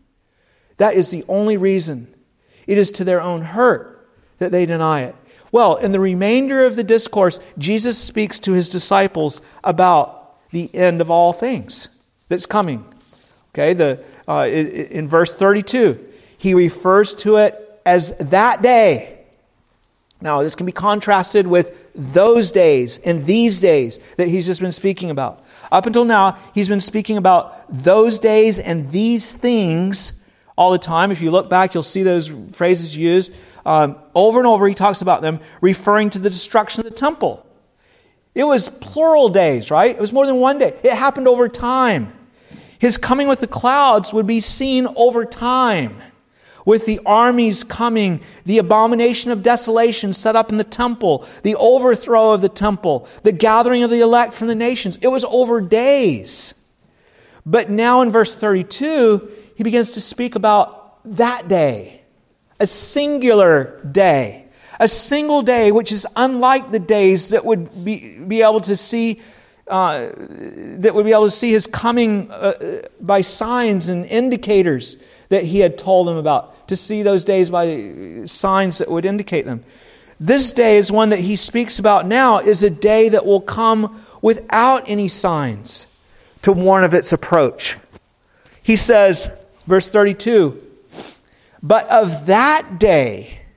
That is the only reason. It is to their own hurt that they deny it. Well, in the remainder of the discourse, Jesus speaks to His disciples about the end of all things that's coming. Okay, the uh, in verse thirty-two, He refers to it as that day. Now, this can be contrasted with those days and these days that He's just been speaking about. Up until now, He's been speaking about those days and these things all the time. If you look back, you'll see those phrases used. Um, over and over, He talks about them, referring to the destruction of the temple. It was plural days, right? It was more than one day. It happened over time. His coming with the clouds would be seen over time. With the armies coming, the abomination of desolation set up in the temple, the overthrow of the temple, the gathering of the elect from the nations. It was over days. But now in verse thirty-two, He begins to speak about that day, a singular day, a single day which is unlike the days that would be, be able to see uh, that would be able to see His coming uh, by signs and indicators that He had told them about, to see those days by signs that would indicate them. This day is one that He speaks about now, is a day that will come without any signs to warn of its approach. He says, verse thirty-two, but of that day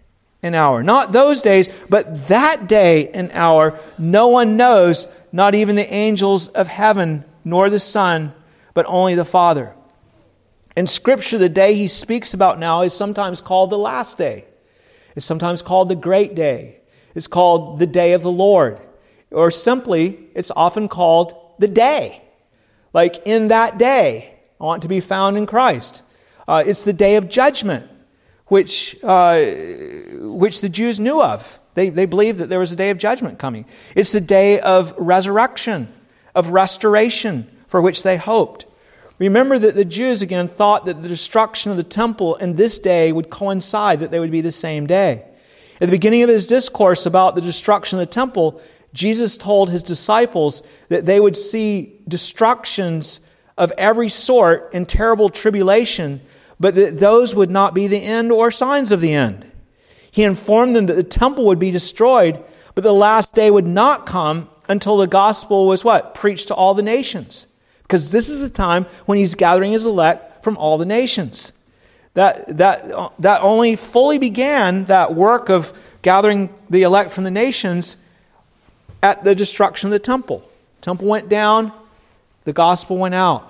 and hour. Not those days, but that day and hour no one knows, not even the angels of heaven, nor the Son, but only the Father. In Scripture, the day he speaks about now is sometimes called the last day. It's sometimes called the great day. It's called the day of the Lord. Or simply, it's often called the day. Like in that day, I want to be found in Christ. Uh, it's the day of judgment, which uh, which the Jews knew of. They, they believed that there was a day of judgment coming. It's the day of resurrection, of restoration, for which they hoped. Remember that the Jews, again, thought that the destruction of the temple and this day would coincide, that they would be the same day. At the beginning of his discourse about the destruction of the temple, Jesus told his disciples that they would see destructions of every sort and terrible tribulation, but that those would not be the end or signs of the end. He informed them that the temple would be destroyed, but the last day would not come until the gospel was what? Preached to all the nations. Because this is the time when he's gathering his elect from all the nations. That, that, that only fully began, that work of gathering the elect from the nations, at the destruction of the temple. The temple went down, the gospel went out.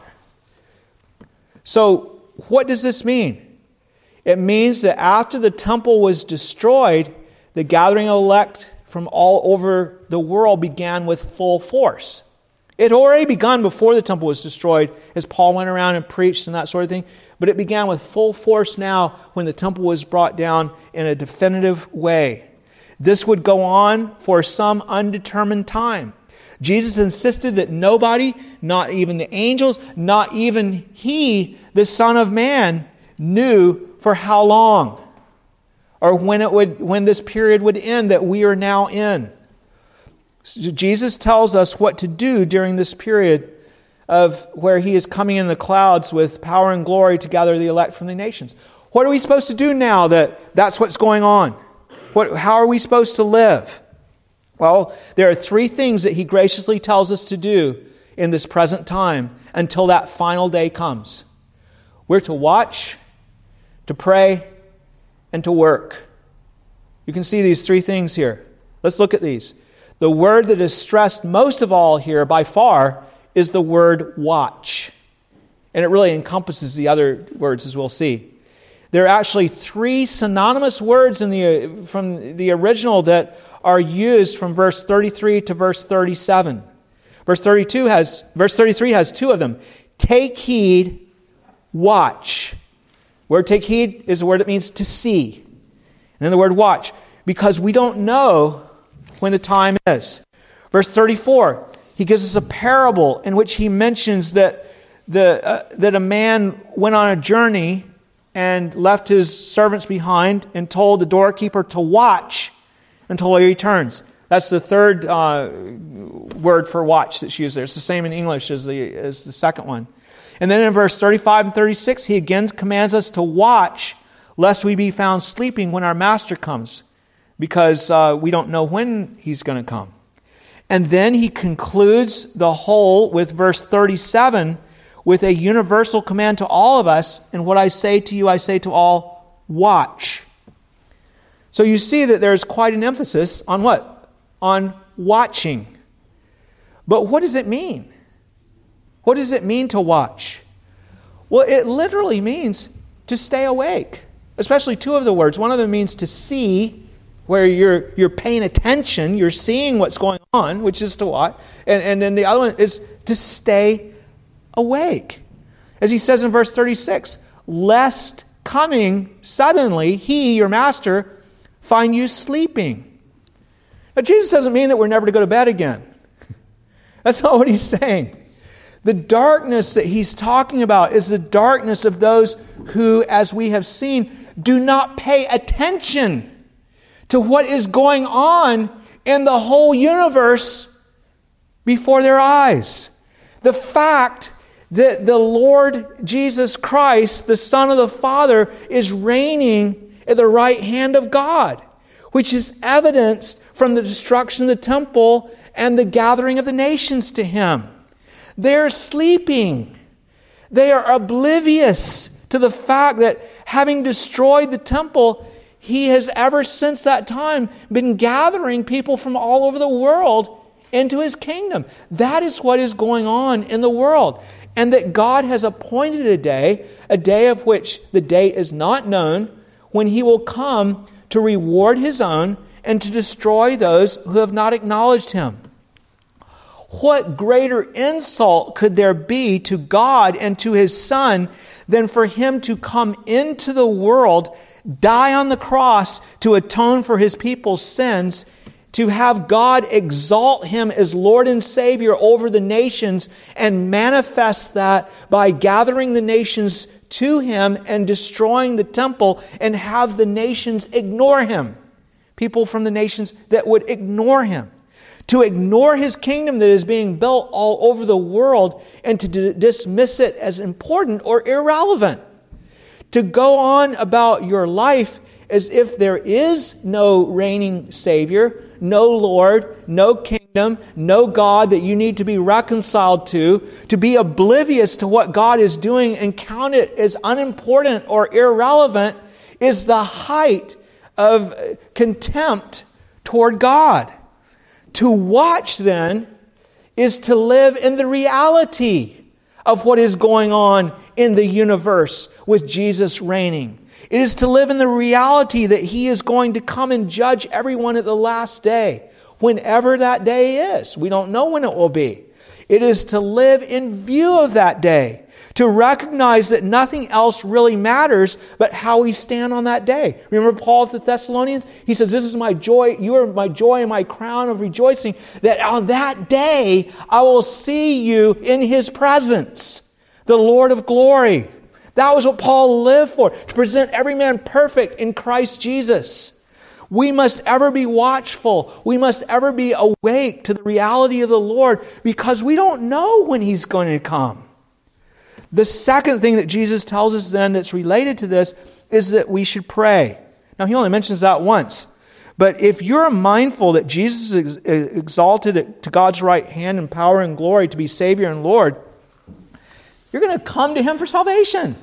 So, what does this mean? It means that after the temple was destroyed, the gathering of elect from all over the world began with full force. It had already begun before the temple was destroyed, as Paul went around and preached and that sort of thing. But it began with full force now when the temple was brought down in a definitive way. This would go on for some undetermined time. Jesus insisted that nobody, not even the angels, not even He, the Son of Man, knew for how long or when it would, when this period would end that we are now in. Jesus tells us what to do during this period of where He is coming in the clouds with power and glory to gather the elect from the nations. What are we supposed to do now that that's what's going on? What, how are we supposed to live? Well, there are three things that He graciously tells us to do in this present time until that final day comes. We're to watch, to pray, and to work. You can see these three things here. Let's look at these. The word that is stressed most of all here by far is the word watch. And it really encompasses the other words, as we'll see. There are actually three synonymous words in the from the original that are used from verse thirty-three to verse thirty-seven. Verse thirty-two has verse thirty-three has two of them. Take heed, watch. Word take heed is a word that means to see. And then the word watch, because we don't know when the time is. Verse thirty-four, he gives us a parable in which he mentions that the uh, that a man went on a journey and left his servants behind and told the doorkeeper to watch until he returns. That's the third uh, word for watch that's used there. It's the same in English as the as the second one. And then in verse thirty-five and thirty-six, he again commands us to watch lest we be found sleeping when our master comes, because uh, we don't know when he's going to come. And then he concludes the whole with verse thirty-seven with a universal command to all of us, and what I say to you, I say to all, watch. So you see that there's quite an emphasis on what? On watching. But what does it mean? What does it mean to watch? Well, it literally means to stay awake. Especially two of the words. One of them means to see, where you're you're paying attention, you're seeing what's going on, which is to watch. And, and then the other one is to stay awake. As he says in verse thirty-six, lest coming suddenly, he, your master, find you sleeping. Now, Jesus doesn't mean that we're never to go to bed again. That's not what he's saying. The darkness that he's talking about is the darkness of those who, as we have seen, do not pay attention to what is going on in the whole universe before their eyes. The fact that the Lord Jesus Christ, the Son of the Father, is reigning at the right hand of God, which is evidenced from the destruction of the temple and the gathering of the nations to Him. They're sleeping. They are oblivious to the fact that having destroyed the temple, He has ever since that time been gathering people from all over the world into His kingdom. That is what is going on in the world. And that God has appointed a day, a day of which the date is not known, when He will come to reward His own and to destroy those who have not acknowledged Him. What greater insult could there be to God and to His Son than for Him to come into the world, die on the cross to atone for His people's sins, to have God exalt Him as Lord and Savior over the nations and manifest that by gathering the nations to Him and destroying the temple, and have the nations ignore Him. People from the nations that would ignore Him. To ignore His kingdom that is being built all over the world and to d- dismiss it as important or irrelevant. To go on about your life as if there is no reigning Savior, no Lord, no kingdom, no God that you need to be reconciled to, to be oblivious to what God is doing and count it as unimportant or irrelevant, is the height of contempt toward God. To watch, then, is to live in the reality of what is going on in the universe with Jesus reigning. It is to live in the reality that He is going to come and judge everyone at the last day, whenever that day is. We don't know when it will be. It is to live in view of that day, to recognize that nothing else really matters but how we stand on that day. Remember Paul to the Thessalonians? He says, "This is my joy, you are my joy and my crown of rejoicing, that on that day I will see you in His presence, the Lord of glory." That was what Paul lived for, to present every man perfect in Christ Jesus. We must ever be watchful. We must ever be awake to the reality of the Lord, because we don't know when He's going to come. The second thing that Jesus tells us then that's related to this is that we should pray. Now, He only mentions that once. But if you're mindful that Jesus is exalted to God's right hand in power and glory to be Savior and Lord, you're going to come to Him for salvation.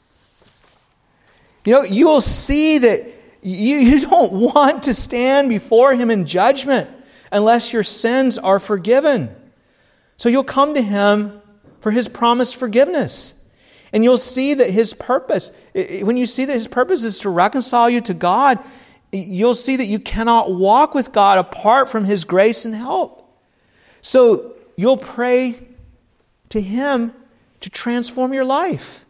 You know, you will see that you, you don't want to stand before Him in judgment unless your sins are forgiven. So you'll come to Him for His promised forgiveness. And you'll see that His purpose, when you see that His purpose is to reconcile you to God, you'll see that you cannot walk with God apart from His grace and help. So you'll pray to Him to transform your life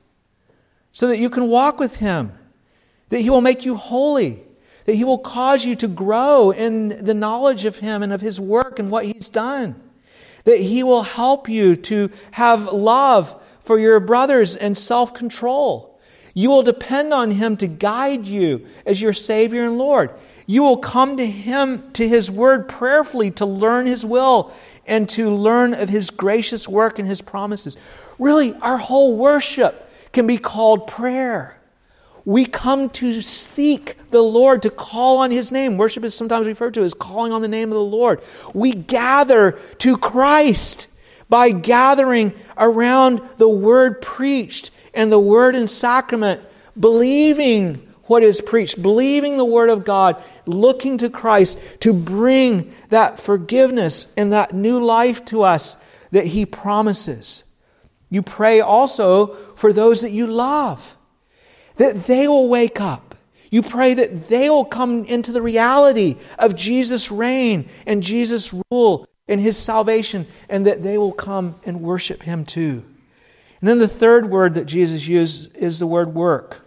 so that you can walk with Him, that He will make you holy, that He will cause you to grow in the knowledge of Him and of His work and what He's done, that He will help you to have love for your brothers and self-control. You will depend on Him to guide you as your Savior and Lord. You will come to Him, to His Word prayerfully to learn His will and to learn of His gracious work and His promises. Really, our whole worship can be called prayer. We come to seek the Lord, to call on His name. Worship is sometimes referred to as calling on the name of the Lord. We gather to Christ by gathering around the Word preached and the Word in sacrament, believing what is preached, believing the Word of God, looking to Christ to bring that forgiveness and that new life to us that He promises. You pray also for those that you love, that they will wake up. You pray that they will come into the reality of Jesus' reign and Jesus' rule and His salvation, and that they will come and worship Him too. And then the third word that Jesus used is the word work.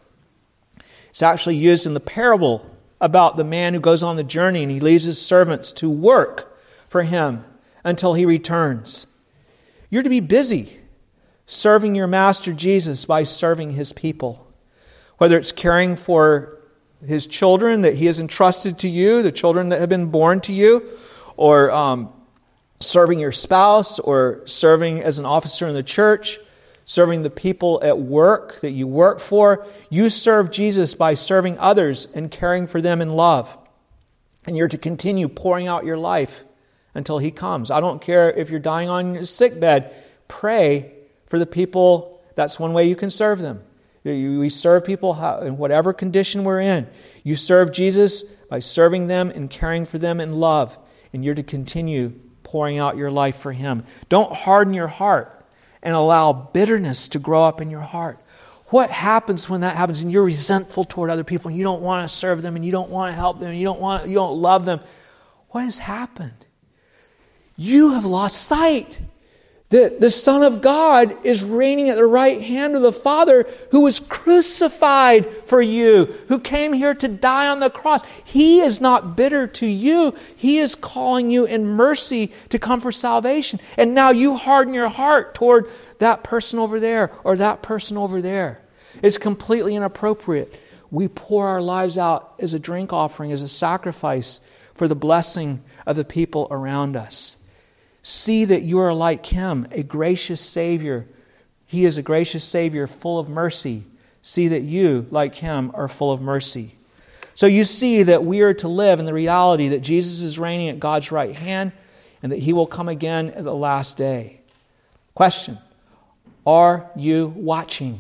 It's actually used in the parable about the man who goes on the journey and he leaves his servants to work for him until He returns. You're to be busy serving your Master Jesus by serving His people. Whether it's caring for His children that He has entrusted to you, the children that have been born to you, or um, serving your spouse, or serving as an officer in the church, serving the people at work that you work for. You serve Jesus by serving others and caring for them in love. And you're to continue pouring out your life until He comes. I don't care if you're dying on your sickbed. Pray for the people. That's one way you can serve them. We serve people how, in whatever condition we're in. You serve Jesus by serving them and caring for them in love. And you're to continue pouring out your life for Him. Don't harden your heart and allow bitterness to grow up in your heart. What happens when that happens and you're resentful toward other people and you don't want to serve them and you don't want to help them and you don't want, you don't love them? What has happened? You have lost sight that the Son of God is reigning at the right hand of the Father, who was crucified for you, who came here to die on the cross. He is not bitter to you. He is calling you in mercy to come for salvation. And now you harden your heart toward that person over there or that person over there. It's completely inappropriate. We pour our lives out as a drink offering, as a sacrifice for the blessing of the people around us. See that you are like Him, a gracious Savior. He is a gracious Savior full of mercy. See that you, like Him, are full of mercy. So you see that we are to live in the reality that Jesus is reigning at God's right hand and that He will come again at the last day. Question: are you watching?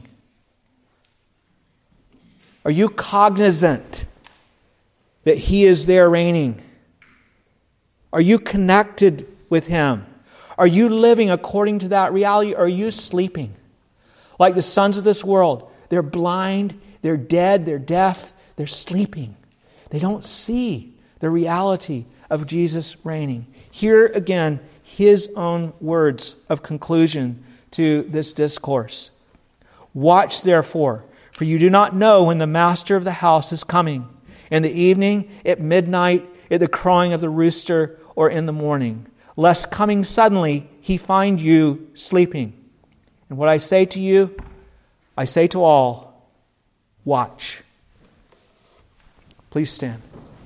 Are you cognizant that He is there reigning? Are you connected with Him? Are you living according to that reality, or are you sleeping? Like the sons of this world, they're blind, they're dead, they're deaf, they're sleeping. They don't see the reality of Jesus reigning. Here again, His own words of conclusion to this discourse. Watch therefore, for you do not know when the master of the house is coming, in the evening, at midnight, at the crowing of the rooster, or in the morning, lest coming suddenly He find you sleeping. And what I say to you, I say to all, watch. Please stand.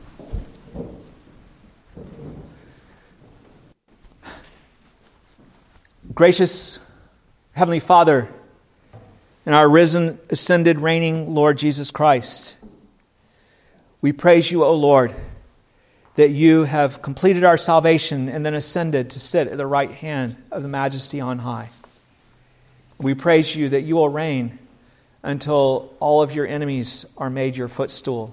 Gracious Heavenly Father, and our risen, ascended, reigning Lord Jesus Christ, we praise You, O Lord, that You have completed our salvation and then ascended to sit at the right hand of the Majesty on high. We praise You that You will reign until all of Your enemies are made Your footstool.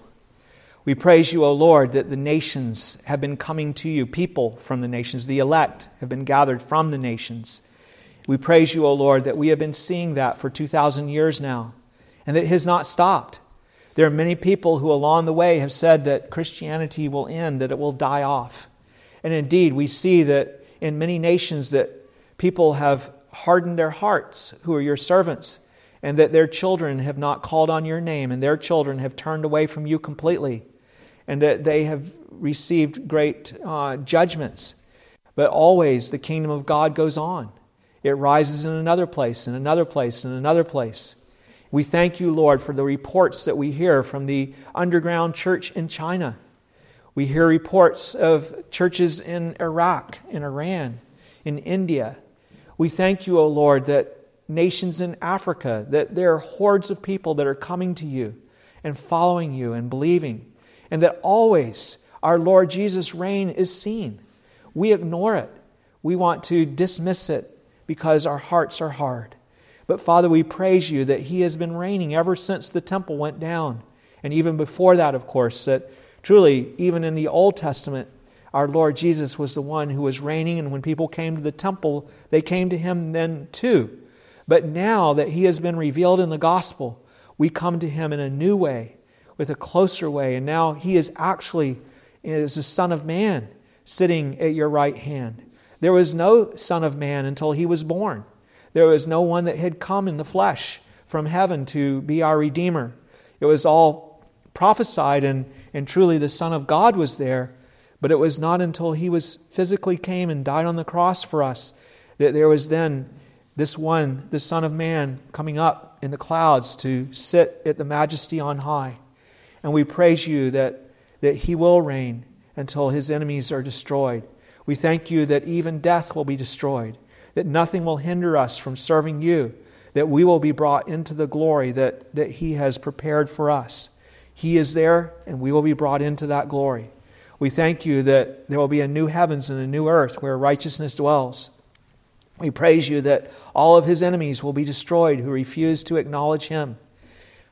We praise You, O Lord, that the nations have been coming to You, people from the nations, the elect have been gathered from the nations. We praise You, O Lord, that we have been seeing that for two thousand years now, and that it has not stopped. There are many people who along the way have said that Christianity will end, that it will die off. And indeed, we see that in many nations that people have hardened their hearts who are Your servants, and that their children have not called on Your name, and their children have turned away from You completely, and that they have received great uh, judgments. But always the kingdom of God goes on. It rises in another place, in another place, in another place. We thank You, Lord, for the reports that we hear from the underground church in China. We hear reports of churches in Iraq, in Iran, in India. We thank You, O Lord, that nations in Africa, that there are hordes of people that are coming to You and following You and believing, and that always our Lord Jesus' reign is seen. We ignore it. We want to dismiss it because our hearts are hard. But Father, we praise You that He has been reigning ever since the temple went down. And even before that, of course, that truly, even in the Old Testament, our Lord Jesus was the one who was reigning. And when people came to the temple, they came to Him then too. But now that He has been revealed in the gospel, we come to Him in a new way, with a closer way. And now He is actually, as the Son of Man, sitting at Your right hand. There was no Son of Man until He was born. There was no one that had come in the flesh from heaven to be our Redeemer. It was all prophesied, and, and truly the Son of God was there. But it was not until He was physically came and died on the cross for us that there was then this one, the Son of Man, coming up in the clouds to sit at the Majesty on high. And we praise You that, that He will reign until His enemies are destroyed. We thank You that even death will be destroyed, that nothing will hinder us from serving You, that we will be brought into the glory that, that He has prepared for us. He is there, and we will be brought into that glory. We thank You that there will be a new heavens and a new earth where righteousness dwells. We praise You that all of His enemies will be destroyed who refuse to acknowledge Him.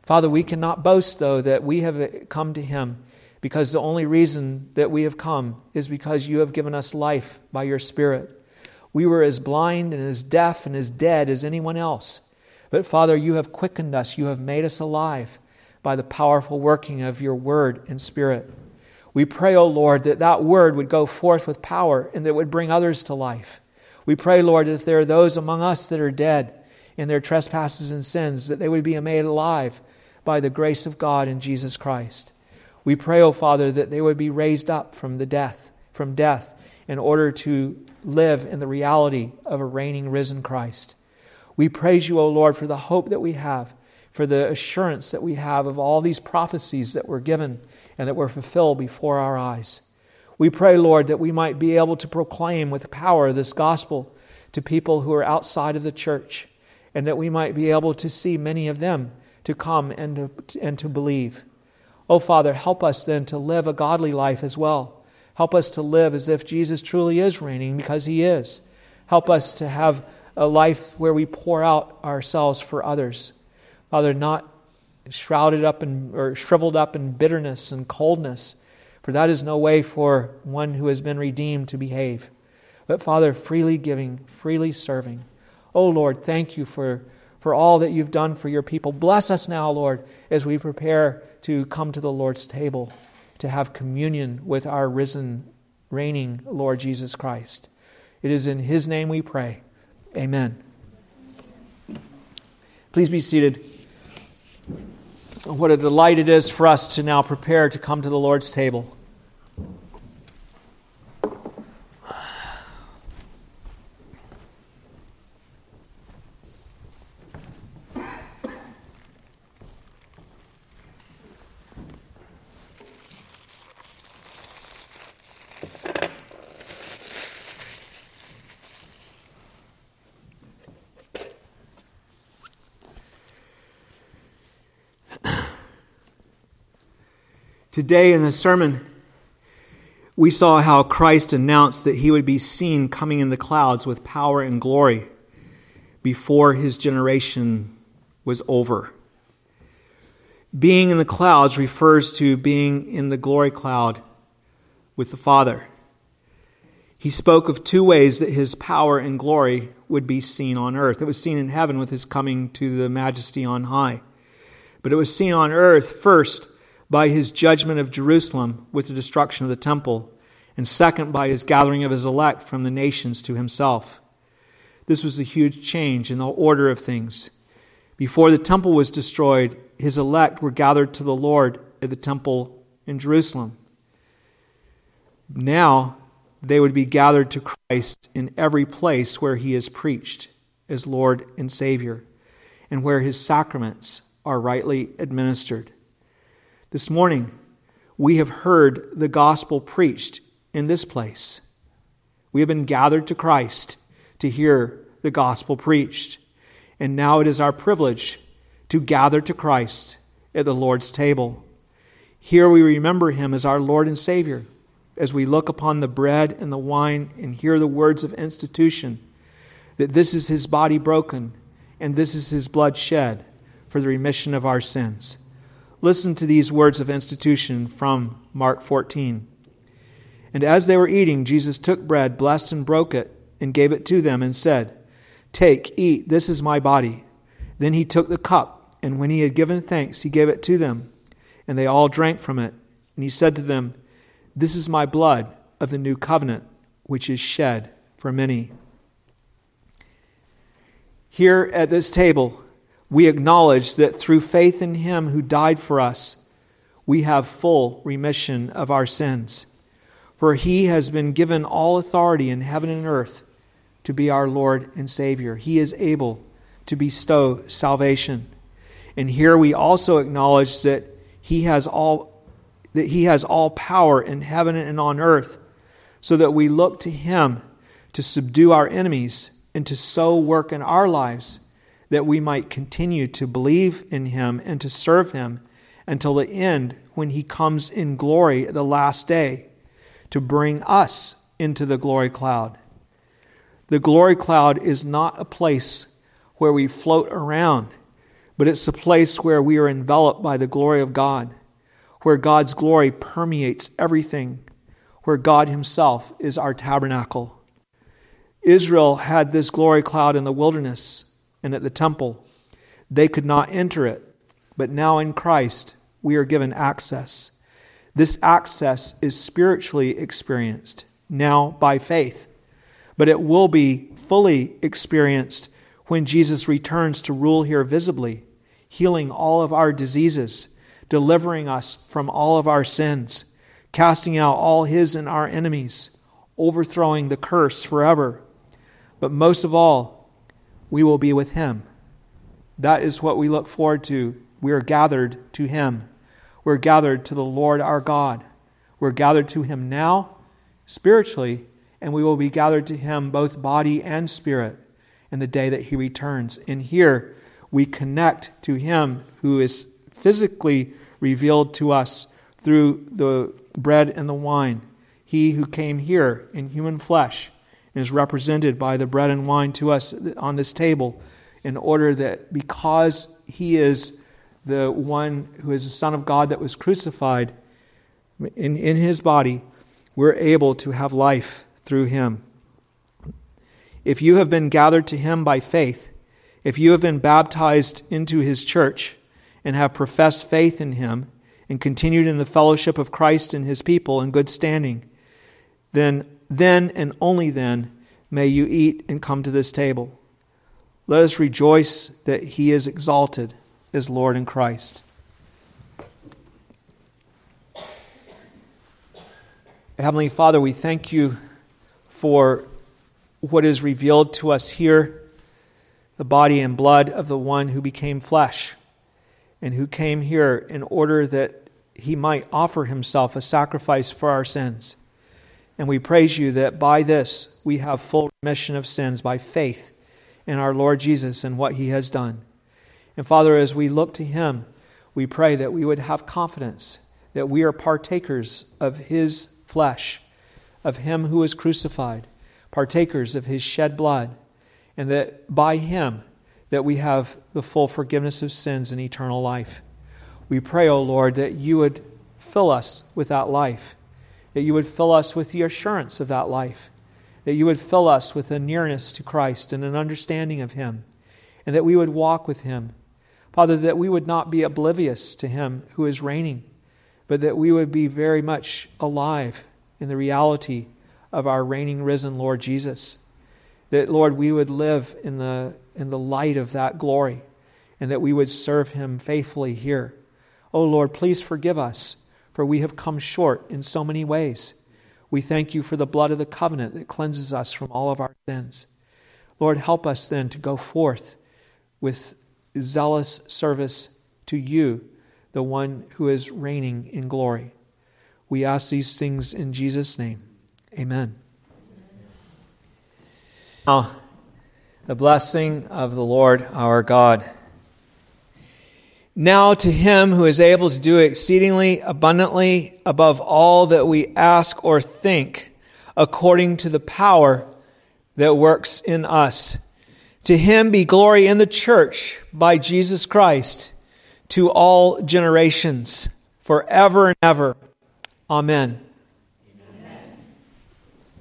Father, we cannot boast, though, that we have come to him, because the only reason that we have come is because you have given us life by your Spirit. We were as blind and as deaf and as dead as anyone else. But Father, you have quickened us. You have made us alive by the powerful working of your Word and Spirit. We pray, O Lord, that that Word would go forth with power and that it would bring others to life. We pray, Lord, that if there are those among us that are dead in their trespasses and sins, that they would be made alive by the grace of God in Jesus Christ. We pray, O Father, that they would be raised up from the death, from death, in order to live in the reality of a reigning, risen Christ. We praise you, O Lord, for the hope that we have, for the assurance that we have of all these prophecies that were given and that were fulfilled before our eyes. We pray, Lord, that we might be able to proclaim with power this gospel to people who are outside of the church, and that we might be able to see many of them to come and to, and to believe. Oh, Father, help us then to live a godly life as well. Help us to live as if Jesus truly is reigning, because he is. Help us to have a life where we pour out ourselves for others. Father, not shrouded up in, or shriveled up in bitterness and coldness, for that is no way for one who has been redeemed to behave. But Father, freely giving, freely serving. Oh Lord, thank you for, for all that you've done for your people. Bless us now, Lord, as we prepare to come to the Lord's table, to have communion with our risen, reigning Lord Jesus Christ. It is in his name we pray. Amen. Please be seated. What a delight it is for us to now prepare to come to the Lord's table. Today in the sermon, we saw how Christ announced that he would be seen coming in the clouds with power and glory before his generation was over. Being in the clouds refers to being in the glory cloud with the Father. He spoke of two ways that his power and glory would be seen on earth. It was seen in heaven with his coming to the majesty on high. But it was seen on earth first by his judgment of Jerusalem with the destruction of the temple, and second by his gathering of his elect from the nations to himself. This was a huge change in the order of things. Before the temple was destroyed, his elect were gathered to the Lord at the temple in Jerusalem. Now they would be gathered to Christ in every place where he is preached as Lord and Savior, and where his sacraments are rightly administered. This morning, we have heard the gospel preached in this place. We have been gathered to Christ to hear the gospel preached. And now it is our privilege to gather to Christ at the Lord's table. Here we remember him as our Lord and Savior, as we look upon the bread and the wine and hear the words of institution, that this is his body broken and this is his blood shed for the remission of our sins. Listen to these words of institution from Mark fourteen. And as they were eating, Jesus took bread, blessed and broke it, and gave it to them, and said, "Take, eat, this is my body." Then he took the cup, and when he had given thanks, he gave it to them, and they all drank from it. And he said to them, "This is my blood of the new covenant, which is shed for many." Here at this table, we acknowledge that through faith in him who died for us, we have full remission of our sins. For he has been given all authority in heaven and earth to be our Lord and Savior. He is able to bestow salvation. And here we also acknowledge that he has all that he has all power in heaven and on earth, so that we look to him to subdue our enemies and to so work in our lives that we might continue to believe in him and to serve him until the end, when he comes in glory at the last day to bring us into the glory cloud. The glory cloud is not a place where we float around, but it's a place where we are enveloped by the glory of God, where God's glory permeates everything, where God himself is our tabernacle. Israel had this glory cloud in the wilderness and at the temple. They could not enter it, but now in Christ we are given access. This access is spiritually experienced now by faith, but it will be fully experienced when Jesus returns to rule here visibly, healing all of our diseases, delivering us from all of our sins, casting out all his and our enemies, overthrowing the curse forever. But most of all, we will be with him. That is what we look forward to. We are gathered to him. We're gathered to the Lord our God. We're gathered to him now, spiritually, and we will be gathered to him both body and spirit in the day that he returns. And here we connect to him who is physically revealed to us through the bread and the wine. He who came here in human flesh and is represented by the bread and wine to us on this table, in order that because he is the one who is the Son of God that was crucified, in, in his body, we're able to have life through him. If you have been gathered to him by faith, if you have been baptized into his church and have professed faith in him and continued in the fellowship of Christ and his people in good standing, then, then and only then may you eat and come to this table. Let us rejoice that he is exalted as Lord in Christ. Heavenly Father, we thank you for what is revealed to us here, the body and blood of the one who became flesh and who came here in order that he might offer himself a sacrifice for our sins. And we praise you that by this we have full remission of sins by faith in our Lord Jesus and what he has done. And Father, as we look to him, we pray that we would have confidence that we are partakers of his flesh, of him who was crucified, partakers of his shed blood, and that by him that we have the full forgiveness of sins and eternal life. We pray, O Lord, that you would fill us with that life, that you would fill us with the assurance of that life, that you would fill us with a nearness to Christ and an understanding of him, and that we would walk with him. Father, that we would not be oblivious to him who is reigning, but that we would be very much alive in the reality of our reigning, risen Lord Jesus. That, Lord, we would live in the, in the light of that glory, and that we would serve him faithfully here. Oh, Lord, please forgive us, for we have come short in so many ways. We thank you for the blood of the covenant that cleanses us from all of our sins. Lord, help us then to go forth with zealous service to you, the one who is reigning in glory. We ask these things in Jesus' name. Amen. Now, the blessing of the Lord our God. Now to him who is able to do exceedingly abundantly above all that we ask or think, according to the power that works in us. To him be glory in the church by Jesus Christ to all generations, forever and ever. Amen.